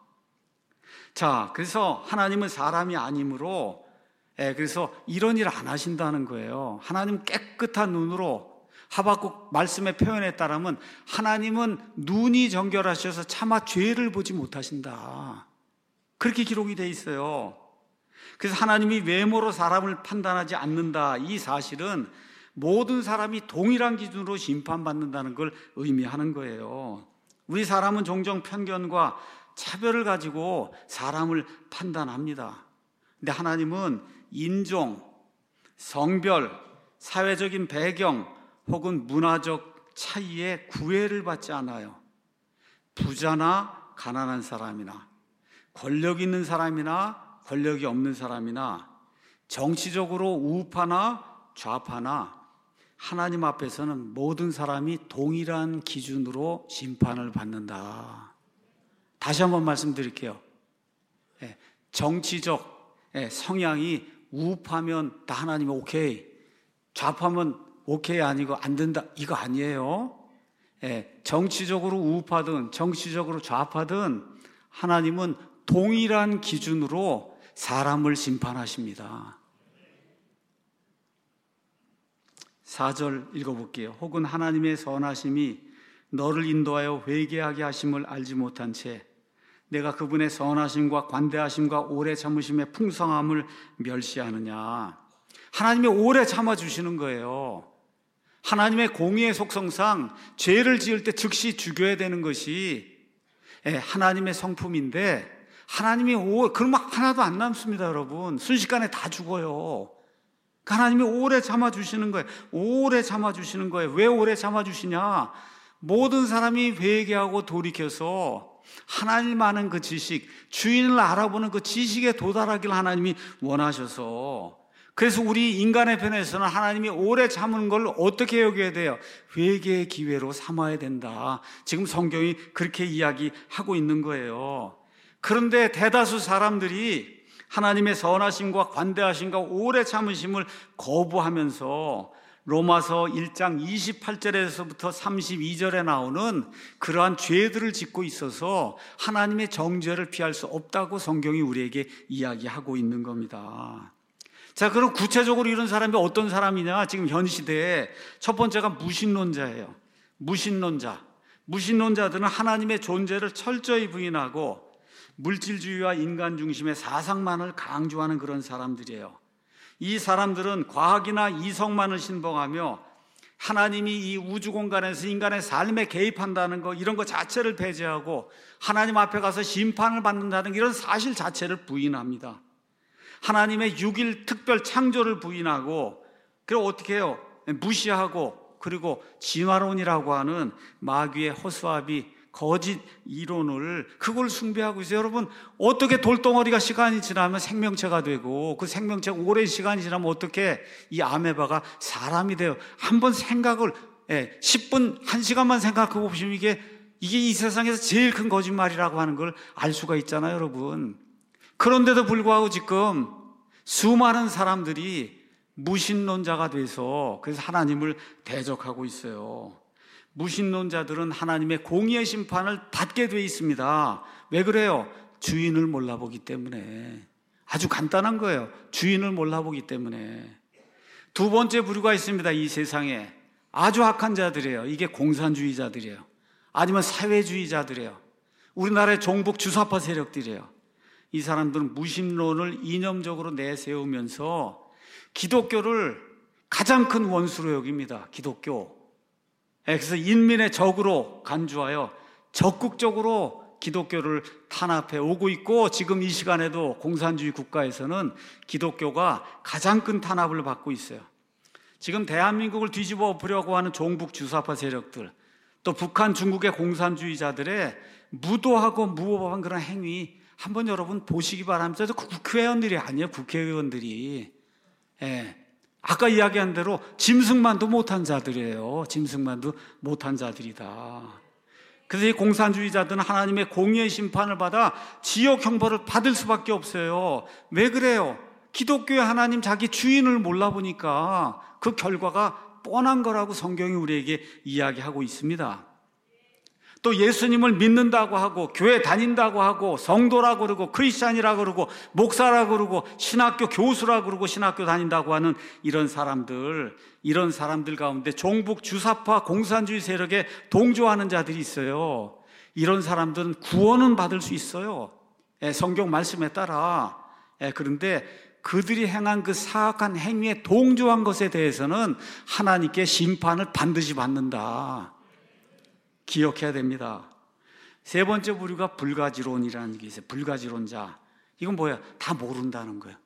자, 그래서 하나님은 사람이 아니므로, 예, 그래서 이런 일 안 하신다는 거예요. 하나님 깨끗한 눈으로 하박국 말씀의 표현에 따르면 하나님은 눈이 정결하셔서 차마 죄를 보지 못하신다. 그렇게 기록이 돼 있어요. 그래서 하나님이 외모로 사람을 판단하지 않는다. 이 사실은 모든 사람이 동일한 기준으로 심판받는다는 걸 의미하는 거예요. 우리 사람은 종종 편견과 차별을 가지고 사람을 판단합니다. 근데 하나님은 인종, 성별, 사회적인 배경 혹은 문화적 차이에 구애를 받지 않아요. 부자나 가난한 사람이나 권력 있는 사람이나 권력이 없는 사람이나 정치적으로 우파나 좌파나 하나님 앞에서는 모든 사람이 동일한 기준으로 심판을 받는다. 다시 한번 말씀드릴게요. 정치적 성향이 우파면 다 하나님이 오케이, 좌파면 오케이 아니고 안 된다, 이거 아니에요. 정치적으로 우파든 정치적으로 좌파든 하나님은 동일한 기준으로 사람을 심판하십니다. 사 절 읽어볼게요. 혹은 하나님의 선하심이 너를 인도하여 회개하게 하심을 알지 못한 채 내가 그분의 선하심과 관대하심과 오래 참으심의 풍성함을 멸시하느냐. 하나님이 오래 참아주시는 거예요. 하나님의 공의의 속성상 죄를 지을 때 즉시 죽여야 되는 것이 하나님의 성품인데 하나님이 오, 그러면 하나도 안 남습니다, 여러분. 순식간에 다 죽어요. 하나님이 오래 참아주시는 거예요. 오래 참아주시는 거예요. 왜 오래 참아주시냐? 모든 사람이 회개하고 돌이켜서 하나님 아는 그 지식, 주인을 알아보는 그 지식에 도달하길 하나님이 원하셔서, 그래서 우리 인간의 편에서는 하나님이 오래 참은 걸 어떻게 여겨야 돼요? 회개의 기회로 삼아야 된다. 지금 성경이 그렇게 이야기하고 있는 거예요. 그런데 대다수 사람들이 하나님의 선하심과 관대하심과 오래 참으심을 거부하면서 로마서 일 장 이십팔 절에서부터 삼십이 절에 나오는 그러한 죄들을 짓고 있어서 하나님의 정죄를 피할 수 없다고 성경이 우리에게 이야기하고 있는 겁니다. 자, 그럼 구체적으로 이런 사람이 어떤 사람이냐? 지금 현 시대에 첫 번째가 무신론자예요. 무신론자. 무신론자들은 하나님의 존재를 철저히 부인하고 물질주의와 인간 중심의 사상만을 강조하는 그런 사람들이에요. 이 사람들은 과학이나 이성만을 신봉하며 하나님이 이 우주 공간에서 인간의 삶에 개입한다는 거, 이런 거 자체를 배제하고 하나님 앞에 가서 심판을 받는다는 이런 사실 자체를 부인합니다. 하나님의 육 일 특별 창조를 부인하고, 그리고 어떻게 해요? 무시하고, 그리고 진화론이라고 하는 마귀의 허수아비 거짓 이론을, 그걸 숭배하고 있어요. 여러분, 어떻게 돌덩어리가 시간이 지나면 생명체가 되고 그 생명체가 오랜 시간이 지나면 어떻게 이 아메바가 사람이 돼요? 한번 생각을, 예, 십 분, 한 시간만 생각해 보시면 이게, 이게 이 세상에서 제일 큰 거짓말이라고 하는 걸 알 수가 있잖아요, 여러분. 그런데도 불구하고 지금 수많은 사람들이 무신론자가 돼서 그래서 하나님을 대적하고 있어요. 무신론자들은 하나님의 공의의 심판을 받게 돼 있습니다. 왜 그래요? 주인을 몰라보기 때문에. 아주 간단한 거예요. 주인을 몰라보기 때문에. 두 번째 부류가 있습니다. 이 세상에 아주 악한 자들이에요. 이게 공산주의자들이에요. 아니면 사회주의자들이에요. 우리나라의 종북 주사파 세력들이에요. 이 사람들은 무신론을 이념적으로 내세우면서 기독교를 가장 큰 원수로 여깁니다. 기독교. 그래서 인민의 적으로 간주하여 적극적으로 기독교를 탄압해 오고 있고, 지금 이 시간에도 공산주의 국가에서는 기독교가 가장 큰 탄압을 받고 있어요. 지금 대한민국을 뒤집어 엎으려고 하는 종북 주사파 세력들, 또 북한, 중국의 공산주의자들의 무도하고 무법한 그런 행위 한번 여러분 보시기 바랍니다. 국회의원들이 아니에요. 국회의원들이. 예. 아까 이야기한 대로 짐승만도 못한 자들이에요. 짐승만도 못한 자들이다. 그래서 이 공산주의자들은 하나님의 공의의 심판을 받아 지옥 형벌을 받을 수밖에 없어요. 왜 그래요? 기독교의 하나님 자기 주인을 몰라보니까 그 결과가 뻔한 거라고 성경이 우리에게 이야기하고 있습니다. 또 예수님을 믿는다고 하고 교회 다닌다고 하고 성도라고 그러고 크리스찬이라고 그러고 목사라고 그러고 신학교 교수라고 그러고 신학교 다닌다고 하는 이런 사람들, 이런 사람들 가운데 종북 주사파 공산주의 세력에 동조하는 자들이 있어요. 이런 사람들은 구원은 받을 수 있어요. 성경 말씀에 따라. 그런데 그들이 행한 그 사악한 행위에 동조한 것에 대해서는 하나님께 심판을 반드시 받는다. 기억해야 됩니다. 세 번째 부류가 불가지론이라는 게 있어요. 불가지론자. 이건 뭐야? 다 모른다는 거예요.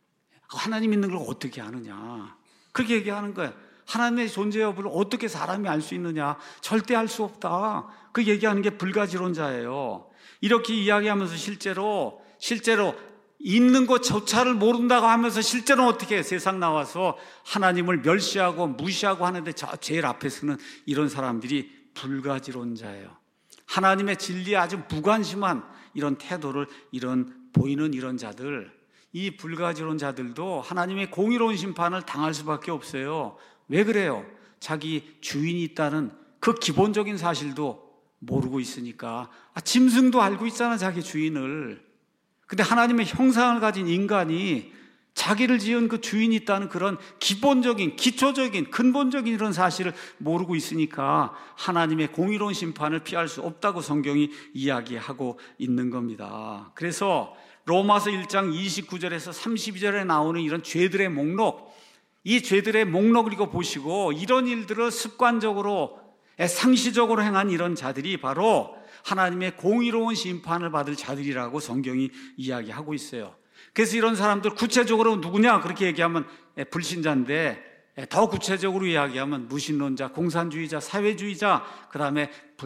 하나님 믿는 걸 어떻게 아느냐? 그렇게 얘기하는 거예요. 하나님의 존재 여부를 어떻게 사람이 알 수 있느냐? 절대 알 수 없다. 그 얘기하는 게 불가지론자예요. 이렇게 이야기하면서 실제로 실제로 있는 것조차를 모른다고 하면서 실제로 어떻게 해요? 세상 나와서 하나님을 멸시하고 무시하고 하는데 저 제일 앞에 서는 이런 사람들이 불가지론자예요. 하나님의 진리에 아주 무관심한 이런 태도를 이런 보이는 이런 자들, 이 불가지론자들도 하나님의 공의로운 심판을 당할 수밖에 없어요. 왜 그래요? 자기 주인이 있다는 그 기본적인 사실도 모르고 있으니까. 아, 짐승도 알고 있잖아, 자기 주인을. 근데 하나님의 형상을 가진 인간이 자기를 지은 그 주인이 있다는 그런 기본적인, 기초적인, 근본적인 이런 사실을 모르고 있으니까 하나님의 공의로운 심판을 피할 수 없다고 성경이 이야기하고 있는 겁니다. 그래서 로마서 일 장 이십구 절에서 삼십이 절에 나오는 이런 죄들의 목록, 이 죄들의 목록을 이거 보시고 이런 일들을 습관적으로, 상시적으로 행한 이런 자들이 바로 하나님의 공의로운 심판을 받을 자들이라고 성경이 이야기하고 있어요. 그래서 이런 사람들 구체적으로 누구냐 그렇게 얘기하면 불신자인데, 더 구체적으로 이야기하면 무신론자, 공산주의자, 사회주의자, 그 다음에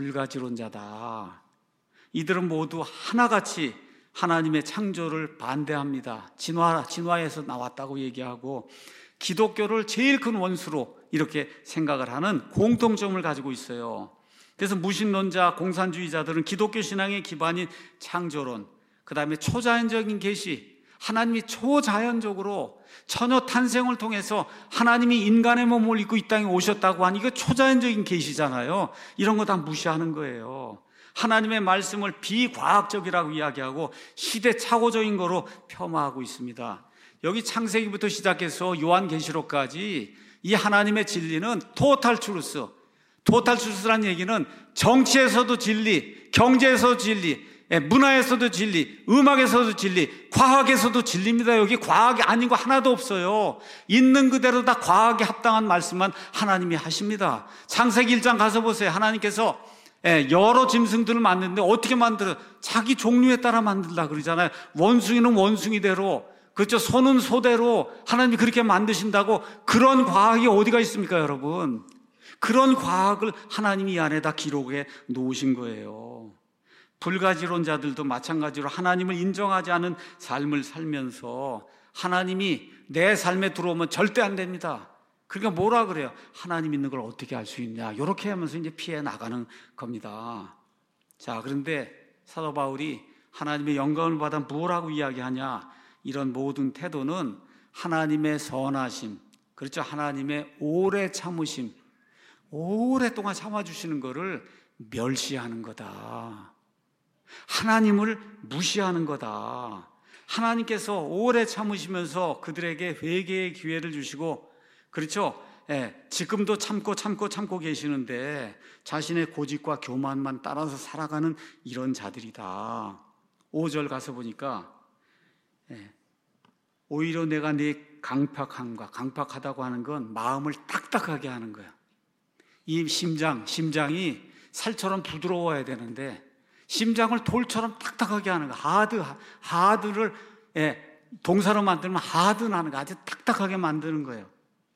불가지론자다. 이들은 모두 하나같이 하나님의 창조를 반대합니다. 진화, 진화에서 나왔다고 얘기하고 기독교를 제일 큰 원수로 이렇게 생각을 하는 공통점을 가지고 있어요. 그래서 무신론자, 공산주의자들은 기독교 신앙의 기반인 창조론, 그 다음에 초자연적인 계시, 하나님이 초자연적으로 처녀 탄생을 통해서 하나님이 인간의 몸을 입고 이 땅에 오셨다고 하니 이거 초자연적인 계시잖아요. 이런 거 다 무시하는 거예요. 하나님의 말씀을 비과학적이라고 이야기하고 시대착오적인 거로 폄하하고 있습니다. 여기 창세기부터 시작해서 요한계시록까지 이 하나님의 진리는 토탈 트루스, 토탈 트루스라는 얘기는 정치에서도 진리, 경제에서도 진리, 문화에서도 진리, 음악에서도 진리, 과학에서도 진리입니다. 여기 과학이 아닌 거 하나도 없어요. 있는 그대로 다 과학에 합당한 말씀만 하나님이 하십니다. 창세기 일 장 가서 보세요. 하나님께서 여러 짐승들을 만드는데 어떻게 만들어요? 자기 종류에 따라 만들라 그러잖아요. 원숭이는 원숭이대로, 그렇죠? 소는 소대로 하나님이 그렇게 만드신다고. 그런 과학이 어디가 있습니까, 여러분? 그런 과학을 하나님이 이 안에다 기록해 놓으신 거예요. 불가지론자들도 마찬가지로 하나님을 인정하지 않은 삶을 살면서 하나님이 내 삶에 들어오면 절대 안 됩니다. 그러니까 뭐라 그래요? 하나님 있는 걸 어떻게 알 수 있냐? 이렇게 하면서 이제 피해 나가는 겁니다. 자, 그런데 사도 바울이 하나님의 영광을 받아 뭐라고 이야기하냐? 이런 모든 태도는 하나님의 선하심, 그렇죠? 하나님의 오래 참으심, 오랫동안 참아주시는 것을 멸시하는 거다. 하나님을 무시하는 거다. 하나님께서 오래 참으시면서 그들에게 회개의 기회를 주시고, 그렇죠? 예, 지금도 참고 참고 참고 계시는데 자신의 고집과 교만만 따라서 살아가는 이런 자들이다. 오 절 가서 보니까 예, 오히려 내가 네 강팍함과, 강팍하다고 하는 건 마음을 딱딱하게 하는 거야. 이 심장, 심장이 살처럼 부드러워야 되는데 심장을 돌처럼 딱딱하게 하는 거야. 하드, 하드를 예, 동사로 만들면 하드나는 거, 아주 딱딱하게 만드는 거예요.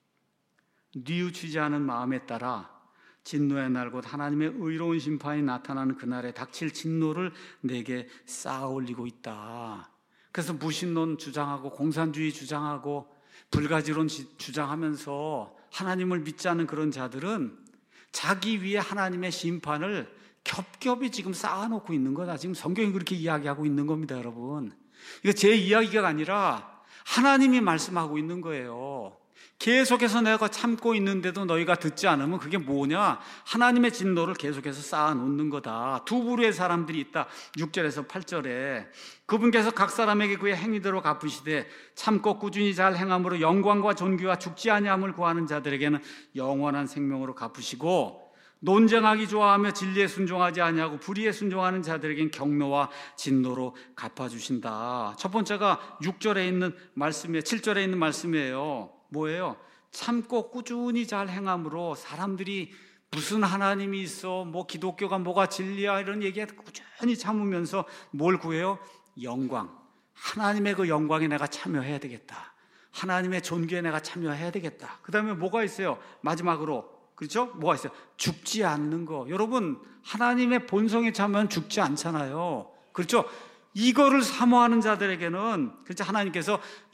뉘우치지 않은 마음에 따라 진노의 날 곧 하나님의 의로운 심판이 나타나는 그날에 닥칠 진노를 내게 쌓아 올리고 있다. 그래서 무신론 주장하고 공산주의 주장하고 불가지론 주장하면서 하나님을 믿지 않는 그런 자들은 자기 위에 하나님의 심판을 겹겹이 지금 쌓아놓고 있는 거다. 지금 성경이 그렇게 이야기하고 있는 겁니다, 여러분. 이거 제 이야기가 아니라 하나님이 말씀하고 있는 거예요. 계속해서 내가 참고 있는데도 너희가 듣지 않으면 그게 뭐냐? 하나님의 진노를 계속해서 쌓아놓는 거다. 두 부류의 사람들이 있다. 육 절에서 팔 절에 그분께서 각 사람에게 그의 행위대로 갚으시되 참고 꾸준히 잘 행함으로 영광과 존귀와 죽지 아니함을 구하는 자들에게는 영원한 생명으로 갚으시고 논쟁하기 좋아하며 진리에 순종하지 아니하고 불의에 순종하는 자들에겐 경노와 진노로 갚아주신다. 첫 번째가 육 절에 있는 말씀이에요. 칠 절에 있는 말씀이에요. 뭐예요? 참고 꾸준히 잘 행함으로 사람들이 무슨 하나님이 있어, 뭐 기독교가 뭐가 진리야 이런 얘기에 꾸준히 참으면서 뭘 구해요? 영광. 하나님의 그 영광에 내가 참여해야 되겠다. 하나님의 존귀에 내가 참여해야 되겠다. 그 다음에 뭐가 있어요? 마지막으로 그렇죠? 뭐가 있어요? 죽지 않는 거. 여러분, 하나님의 본성에 참여하면 죽지 않잖아요. 그렇죠? 이거를 사모하는 자들에게는 그렇죠? 하나님께서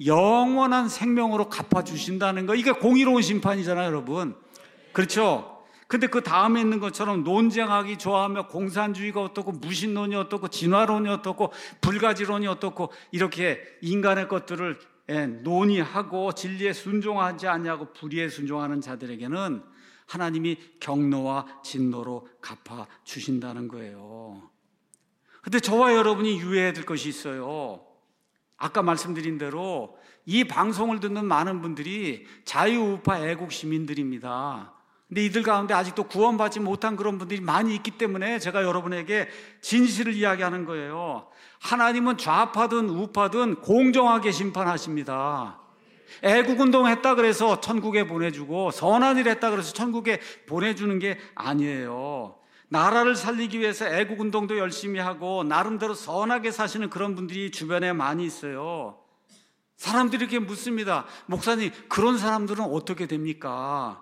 영원한 생명으로 갚아주신다는 거. 이게 공의로운 심판이잖아요, 여러분. 그렇죠? 근데 그 다음에 있는 것처럼 논쟁하기 좋아하며 공산주의가 어떻고 무신론이 어떻고 진화론이 어떻고 불가지론이 어떻고 이렇게 인간의 것들을 논의하고 진리에 순종하지 않냐고 불의에 순종하는 자들에게는 하나님이 경노와 진노로 갚아주신다는 거예요. 근데 저와 여러분이 유의해야 될 것이 있어요. 아까 말씀드린 대로 이 방송을 듣는 많은 분들이 자유우파 애국 시민들입니다. 근데 이들 가운데 아직도 구원받지 못한 그런 분들이 많이 있기 때문에 제가 여러분에게 진실을 이야기하는 거예요. 하나님은 좌파든 우파든 공정하게 심판하십니다. 애국운동 했다 그래서 천국에 보내주고 선한 일 했다 그래서 천국에 보내주는 게 아니에요. 나라를 살리기 위해서 애국운동도 열심히 하고 나름대로 선하게 사시는 그런 분들이 주변에 많이 있어요. 사람들이 이렇게 묻습니다. 목사님, 그런 사람들은 어떻게 됩니까?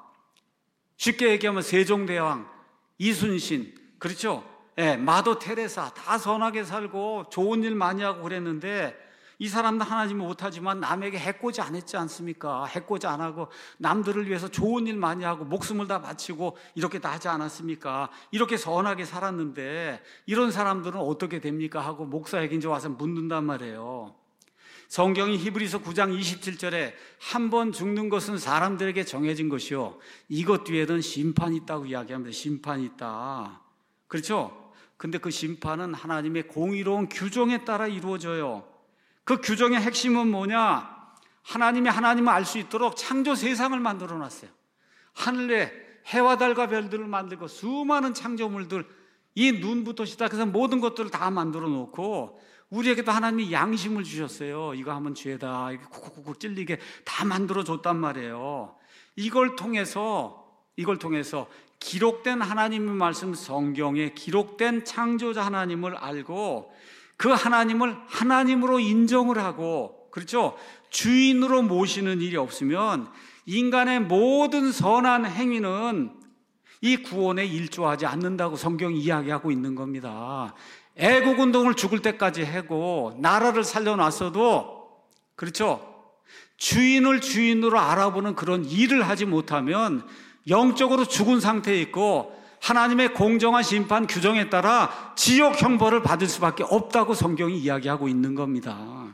쉽게 얘기하면 세종대왕, 이순신, 그렇죠? 예, 마더 테레사 다 선하게 살고 좋은 일 많이 하고 그랬는데 이 사람도 하나님은 못하지만 남에게 해코지 안 했지 않습니까? 해코지 안 하고 남들을 위해서 좋은 일 많이 하고 목숨을 다 바치고 이렇게 다 하지 않았습니까? 이렇게 선하게 살았는데 이런 사람들은 어떻게 됩니까? 하고 목사에게 이제 와서 묻는단 말이에요. 성경이 히브리서 구 장 이십칠 절에 한 번 죽는 것은 사람들에게 정해진 것이요 이것 뒤에는 심판이 있다고 이야기합니다. 심판이 있다. 그렇죠? 근데 그 심판은 하나님의 공의로운 규정에 따라 이루어져요. 그 규정의 핵심은 뭐냐? 하나님이 하나님을 알 수 있도록 창조 세상을 만들어 놨어요. 하늘에 해와 달과 별들을 만들고 수많은 창조물들, 이 눈부터 시작해서 모든 것들을 다 만들어 놓고 우리에게도 하나님이 양심을 주셨어요. 이거 하면 죄다, 이렇게 콕콕콕 찔리게 다 만들어 줬단 말이에요. 이걸 통해서 이걸 통해서 기록된 하나님의 말씀, 성경에 기록된 창조자 하나님을 알고 그 하나님을 하나님으로 인정을 하고, 그렇죠? 주인으로 모시는 일이 없으면 인간의 모든 선한 행위는 이 구원에 일조하지 않는다고 성경이 이야기하고 있는 겁니다. 애국운동을 죽을 때까지 하고 나라를 살려놨어도, 그렇죠? 주인을 주인으로 알아보는 그런 일을 하지 못하면 영적으로 죽은 상태에 있고 하나님의 공정한 심판 규정에 따라 지옥 형벌을 받을 수밖에 없다고 성경이 이야기하고 있는 겁니다.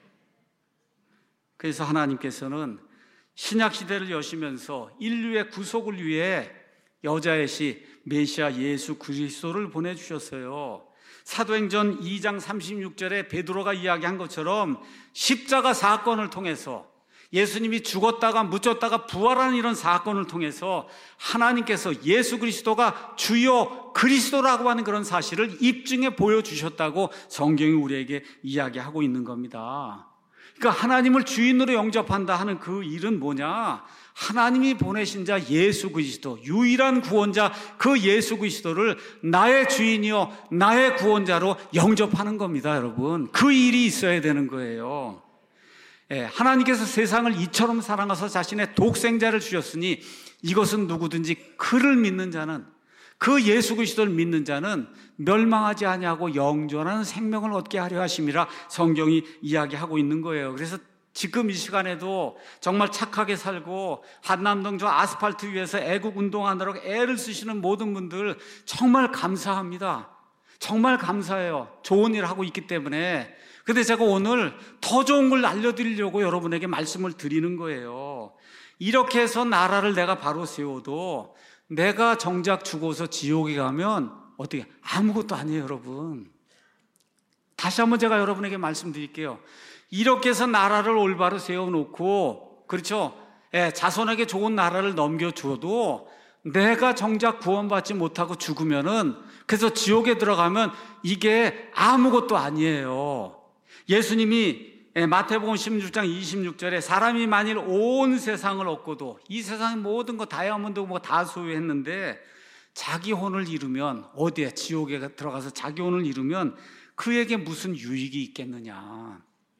그래서 하나님께서는 신약 시대를 여시면서 인류의 구속을 위해 여자의 시 메시아 예수 그리스도를 보내주셨어요. 사도행전 이 장 삼십육 절에 베드로가 이야기한 것처럼 십자가 사건을 통해서 예수님이 죽었다가 묻혔다가 부활하는 이런 사건을 통해서 하나님께서 예수 그리스도가 주요 그리스도라고 하는 그런 사실을 입증해 보여주셨다고 성경이 우리에게 이야기하고 있는 겁니다. 그러니까 하나님을 주인으로 영접한다 하는 그 일은 뭐냐? 하나님이 보내신 자 예수 그리스도, 유일한 구원자 그 예수 그리스도를 나의 주인이요 나의 구원자로 영접하는 겁니다. 여러분, 그 일이 있어야 되는 거예요. 예, 하나님께서 세상을 이처럼 사랑하사 자신의 독생자를 주셨으니 이것은 누구든지 그를 믿는 자는, 그 예수 그리스도를 믿는 자는 멸망하지 아니하고 영존하는 생명을 얻게 하려 하심이라 성경이 이야기하고 있는 거예요. 그래서 지금 이 시간에도 정말 착하게 살고 한남동 저 아스팔트 위에서 애국 운동하느라고 애를 쓰시는 모든 분들 정말 감사합니다. 정말 감사해요. 좋은 일 하고 있기 때문에. 근데 제가 오늘 더 좋은 걸 알려드리려고 여러분에게 말씀을 드리는 거예요. 이렇게 해서 나라를 내가 바로 세워도 내가 정작 죽어서 지옥에 가면 어떻게 아무것도 아니에요, 여러분. 다시 한번 제가 여러분에게 말씀드릴게요. 이렇게 해서 나라를 올바로 세워놓고, 그렇죠? 예, 자손에게 좋은 나라를 넘겨줘도 내가 정작 구원받지 못하고 죽으면은, 그래서 지옥에 들어가면 이게 아무것도 아니에요. 예수님이 마태복음 십육 장 이십육 절에 사람이 만일 온 세상을 얻고도, 이 세상의 모든 거 다이아몬드 뭐 다 소유했는데 자기 혼을 잃으면, 어디에 지옥에 들어가서 자기 혼을 잃으면 그에게 무슨 유익이 있겠느냐.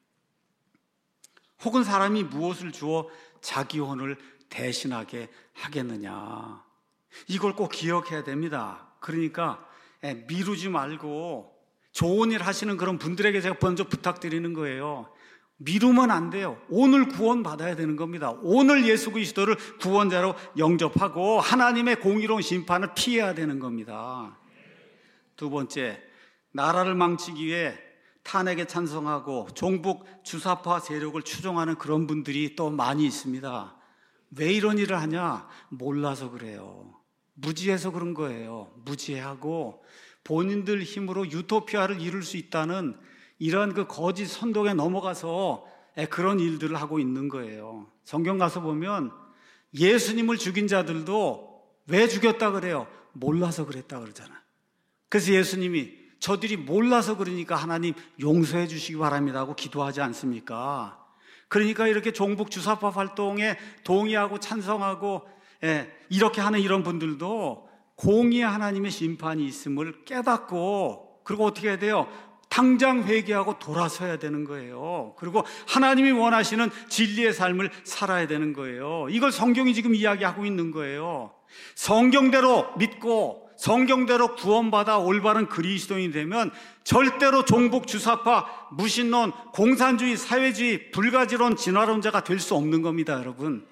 혹은 사람이 무엇을 주어 자기 혼을 대신하게 하겠느냐. 이걸 꼭 기억해야 됩니다. 그러니까 미루지 말고 좋은 일 하시는 그런 분들에게 제가 먼저 부탁드리는 거예요. 미루면 안 돼요. 오늘 구원 받아야 되는 겁니다. 오늘 예수 그리스도를 구원자로 영접하고 하나님의 공의로운 심판을 피해야 되는 겁니다. 두 번째, 나라를 망치기 위해 탄핵에 찬성하고 종북 주사파 세력을 추종하는 그런 분들이 또 많이 있습니다. 왜 이런 일을 하냐? 몰라서 그래요. 무지해서 그런 거예요. 무지하고 본인들 힘으로 유토피아를 이룰 수 있다는 이런 그 거짓 선동에 넘어가서 그런 일들을 하고 있는 거예요. 성경 가서 보면 예수님을 죽인 자들도 왜 죽였다 그래요? 몰라서 그랬다 그러잖아요. 그래서 예수님이 저들이 몰라서 그러니까 하나님 용서해 주시기 바랍니다 하고 기도하지 않습니까? 그러니까 이렇게 종북 주사파 활동에 동의하고 찬성하고 예, 이렇게 하는 이런 분들도 공의의 하나님의 심판이 있음을 깨닫고, 그리고 어떻게 해야 돼요? 당장 회개하고 돌아서야 되는 거예요. 그리고 하나님이 원하시는 진리의 삶을 살아야 되는 거예요. 이걸 성경이 지금 이야기하고 있는 거예요. 성경대로 믿고 성경대로 구원받아 올바른 그리스도인이 되면 절대로 종북 주사파, 무신론, 공산주의, 사회주의, 불가지론, 진화론자가 될 수 없는 겁니다, 여러분.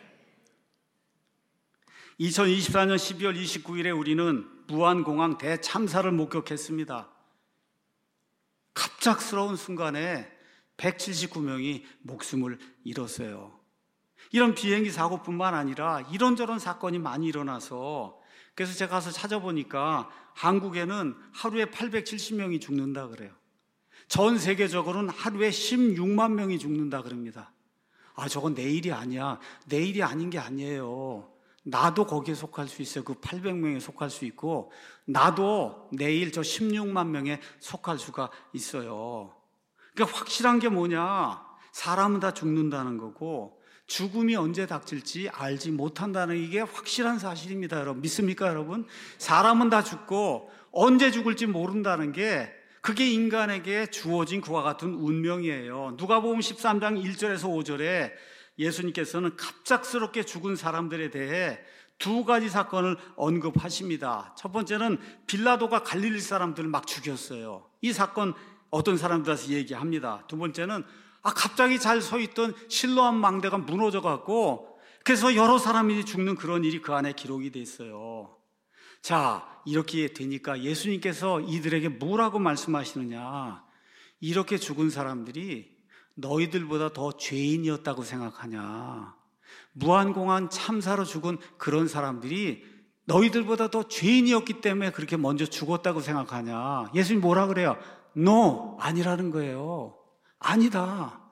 이천이십사 년 십이월 이십구일에 우리는 무안공항 대참사를 목격했습니다. 갑작스러운 순간에 백칠십구 명이 목숨을 잃었어요. 이런 비행기 사고뿐만 아니라 이런저런 사건이 많이 일어나서, 그래서 제가 가서 찾아보니까 한국에는 하루에 팔백칠십 명이 죽는다 그래요. 전 세계적으로는 하루에 십육만 명이 죽는다 그럽니다. 아, 저건 내 일이 아니야. 내 일이 아닌 게 아니에요. 나도 거기에 속할 수 있어요. 그 팔백 명에 속할 수 있고, 나도 내일 저 십육만 명에 속할 수가 있어요. 그러니까 확실한 게 뭐냐? 사람은 다 죽는다는 거고 죽음이 언제 닥칠지 알지 못한다는 이게 확실한 사실입니다. 여러분 믿습니까? 여러분 사람은 다 죽고 언제 죽을지 모른다는 게, 그게 인간에게 주어진 그와 같은 운명이에요. 누가복음 십삼 장 일 절에서 오 절에 예수님께서는 갑작스럽게 죽은 사람들에 대해 두 가지 사건을 언급하십니다. 첫 번째는 빌라도가 갈릴리 사람들을 막 죽였어요. 이 사건 어떤 사람들한테 얘기합니다. 두 번째는 아 갑자기 잘 서 있던 실로암 망대가 무너져 갖고 그래서 여러 사람이 죽는 그런 일이 그 안에 기록이 돼 있어요. 자, 이렇게 되니까 예수님께서 이들에게 뭐라고 말씀하시느냐? 이렇게 죽은 사람들이 너희들보다 더 죄인이었다고 생각하냐? 무안공항 참사로 죽은 그런 사람들이 너희들보다 더 죄인이었기 때문에 그렇게 먼저 죽었다고 생각하냐? 예수님 뭐라 그래요? No, 아니라는 거예요. 아니다.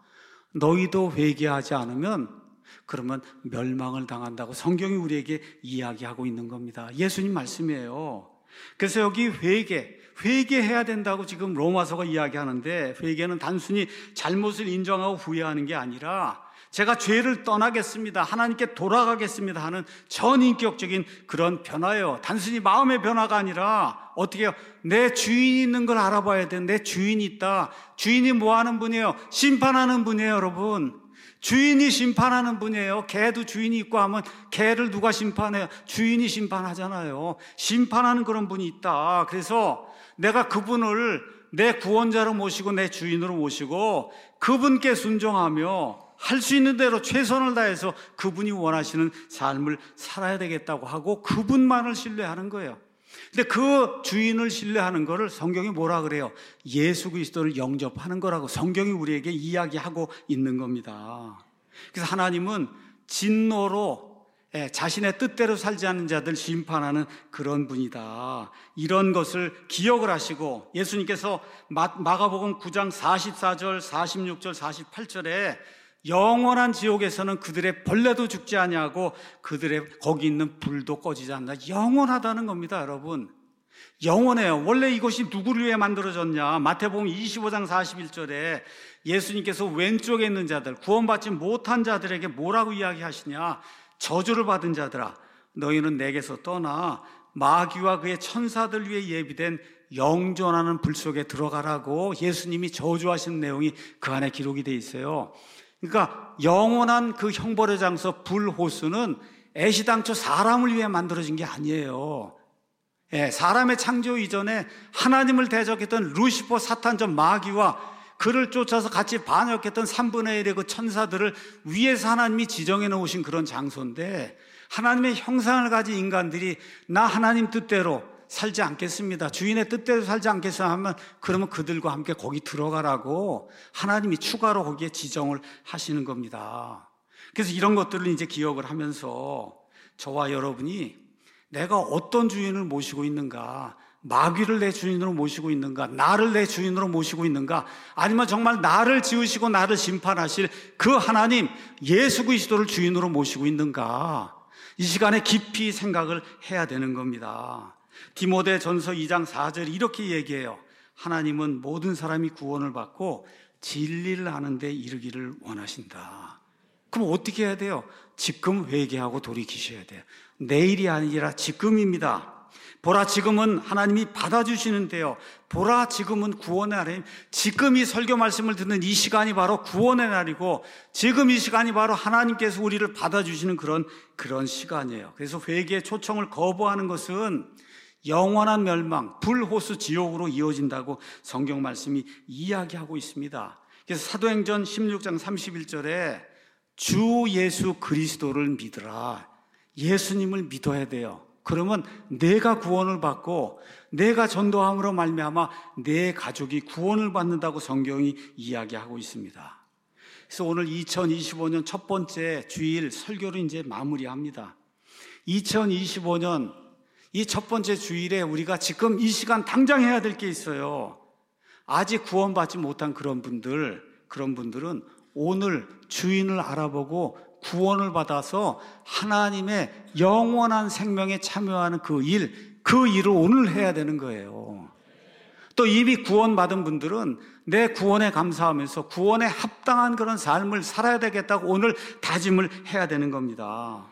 너희도 회개하지 않으면 그러면 멸망을 당한다고 성경이 우리에게 이야기하고 있는 겁니다. 예수님 말씀이에요. 그래서 여기 회개, 회개해야 된다고 지금 로마서가 이야기하는데, 회개는 단순히 잘못을 인정하고 후회하는 게 아니라 제가 죄를 떠나겠습니다, 하나님께 돌아가겠습니다 하는 전인격적인 그런 변화예요. 단순히 마음의 변화가 아니라 어떻게 해요? 내 주인이 있는 걸 알아봐야 돼. 내 주인이 있다. 주인이 뭐 하는 분이에요? 심판하는 분이에요, 여러분. 주인이 심판하는 분이에요. 개도 주인이 있고 하면 개를 누가 심판해요? 주인이 심판하잖아요. 심판하는 그런 분이 있다. 그래서 내가 그분을 내 구원자로 모시고 내 주인으로 모시고 그분께 순종하며 할 수 있는 대로 최선을 다해서 그분이 원하시는 삶을 살아야 되겠다고 하고 그분만을 신뢰하는 거예요. 근데 그 주인을 신뢰하는 거를 성경이 뭐라 그래요? 예수 그리스도를 영접하는 거라고 성경이 우리에게 이야기하고 있는 겁니다. 그래서 하나님은 진노로 자신의 뜻대로 살지 않는 자들 심판하는 그런 분이다. 이런 것을 기억을 하시고 예수님께서 마가복음 구 장 사십사 절, 사십육 절, 사십팔 절에 영원한 지옥에서는 그들의 벌레도 죽지 아니하고 그들의 거기 있는 불도 꺼지지 않는다. 영원하다는 겁니다, 여러분. 영원해요. 원래 이것이 누구를 위해 만들어졌냐? 마태복음 이십오 장 사십일 절에 예수님께서 왼쪽에 있는 자들, 구원받지 못한 자들에게 뭐라고 이야기하시냐? 저주를 받은 자들아, 너희는 내게서 떠나 마귀와 그의 천사들 위해 예비된 영존하는 불 속에 들어가라고 예수님이 저주하시는 내용이 그 안에 기록이 돼 있어요. 그러니까 영원한 그 형벌의 장소 불호수는 애시당초 사람을 위해 만들어진 게 아니에요. 예, 사람의 창조 이전에 하나님을 대적했던 루시퍼 사탄전 마귀와 그를 쫓아서 같이 반역했던 삼분의 일의 그 천사들을 위에서 하나님이 지정해 놓으신 그런 장소인데, 하나님의 형상을 가진 인간들이 나 하나님 뜻대로 살지 않겠습니다, 주인의 뜻대로 살지 않겠습니다 하면, 그러면 그들과 함께 거기 들어가라고 하나님이 추가로 거기에 지정을 하시는 겁니다. 그래서 이런 것들을 이제 기억을 하면서 저와 여러분이 내가 어떤 주인을 모시고 있는가, 마귀를 내 주인으로 모시고 있는가, 나를 내 주인으로 모시고 있는가, 아니면 정말 나를 지으시고 나를 심판하실 그 하나님 예수 그리스도를 주인으로 모시고 있는가, 이 시간에 깊이 생각을 해야 되는 겁니다. 디모데전서 이 장 사 절 이렇게 얘기해요. 하나님은 모든 사람이 구원을 받고 진리를 아는 데 이르기를 원하신다. 그럼 어떻게 해야 돼요? 지금 회개하고 돌이키셔야 돼요. 내일이 아니라 지금입니다. 보라, 지금은 하나님이 받아주시는데요. 보라, 지금은 구원의 날이에요. 지금 이 설교 말씀을 듣는 이 시간이 바로 구원의 날이고, 지금 이 시간이 바로 하나님께서 우리를 받아주시는 그런, 그런 시간이에요. 그래서 회개의 초청을 거부하는 것은 영원한 멸망, 불호수 지옥으로 이어진다고 성경 말씀이 이야기하고 있습니다. 그래서 사도행전 십육 장 삼십일 절에 주 예수 그리스도를 믿으라. 예수님을 믿어야 돼요. 그러면 내가 구원을 받고 내가 전도함으로 말미암아 내 가족이 구원을 받는다고 성경이 이야기하고 있습니다. 그래서 오늘 이천이십오 년 첫 번째 주일 설교를 이제 마무리합니다. 이천이십오 년 이 첫 번째 주일에 우리가 지금 이 시간 당장 해야 될 게 있어요. 아직 구원받지 못한 그런 분들, 그런 분들은 오늘 주인을 알아보고 구원을 받아서 하나님의 영원한 생명에 참여하는 그 일, 그 일을 오늘 해야 되는 거예요. 또 이미 구원받은 분들은 내 구원에 감사하면서 구원에 합당한 그런 삶을 살아야 되겠다고 오늘 다짐을 해야 되는 겁니다.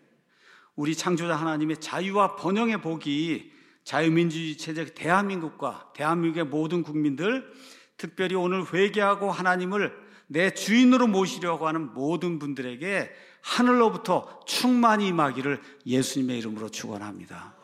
우리 창조자 하나님의 자유와 번영의 복이 자유민주주의 체제 대한민국과 대한민국의 모든 국민들, 특별히 오늘 회개하고 하나님을 내 주인으로 모시려고 하는 모든 분들에게 하늘로부터 충만히 임하기를 예수님의 이름으로 축원합니다.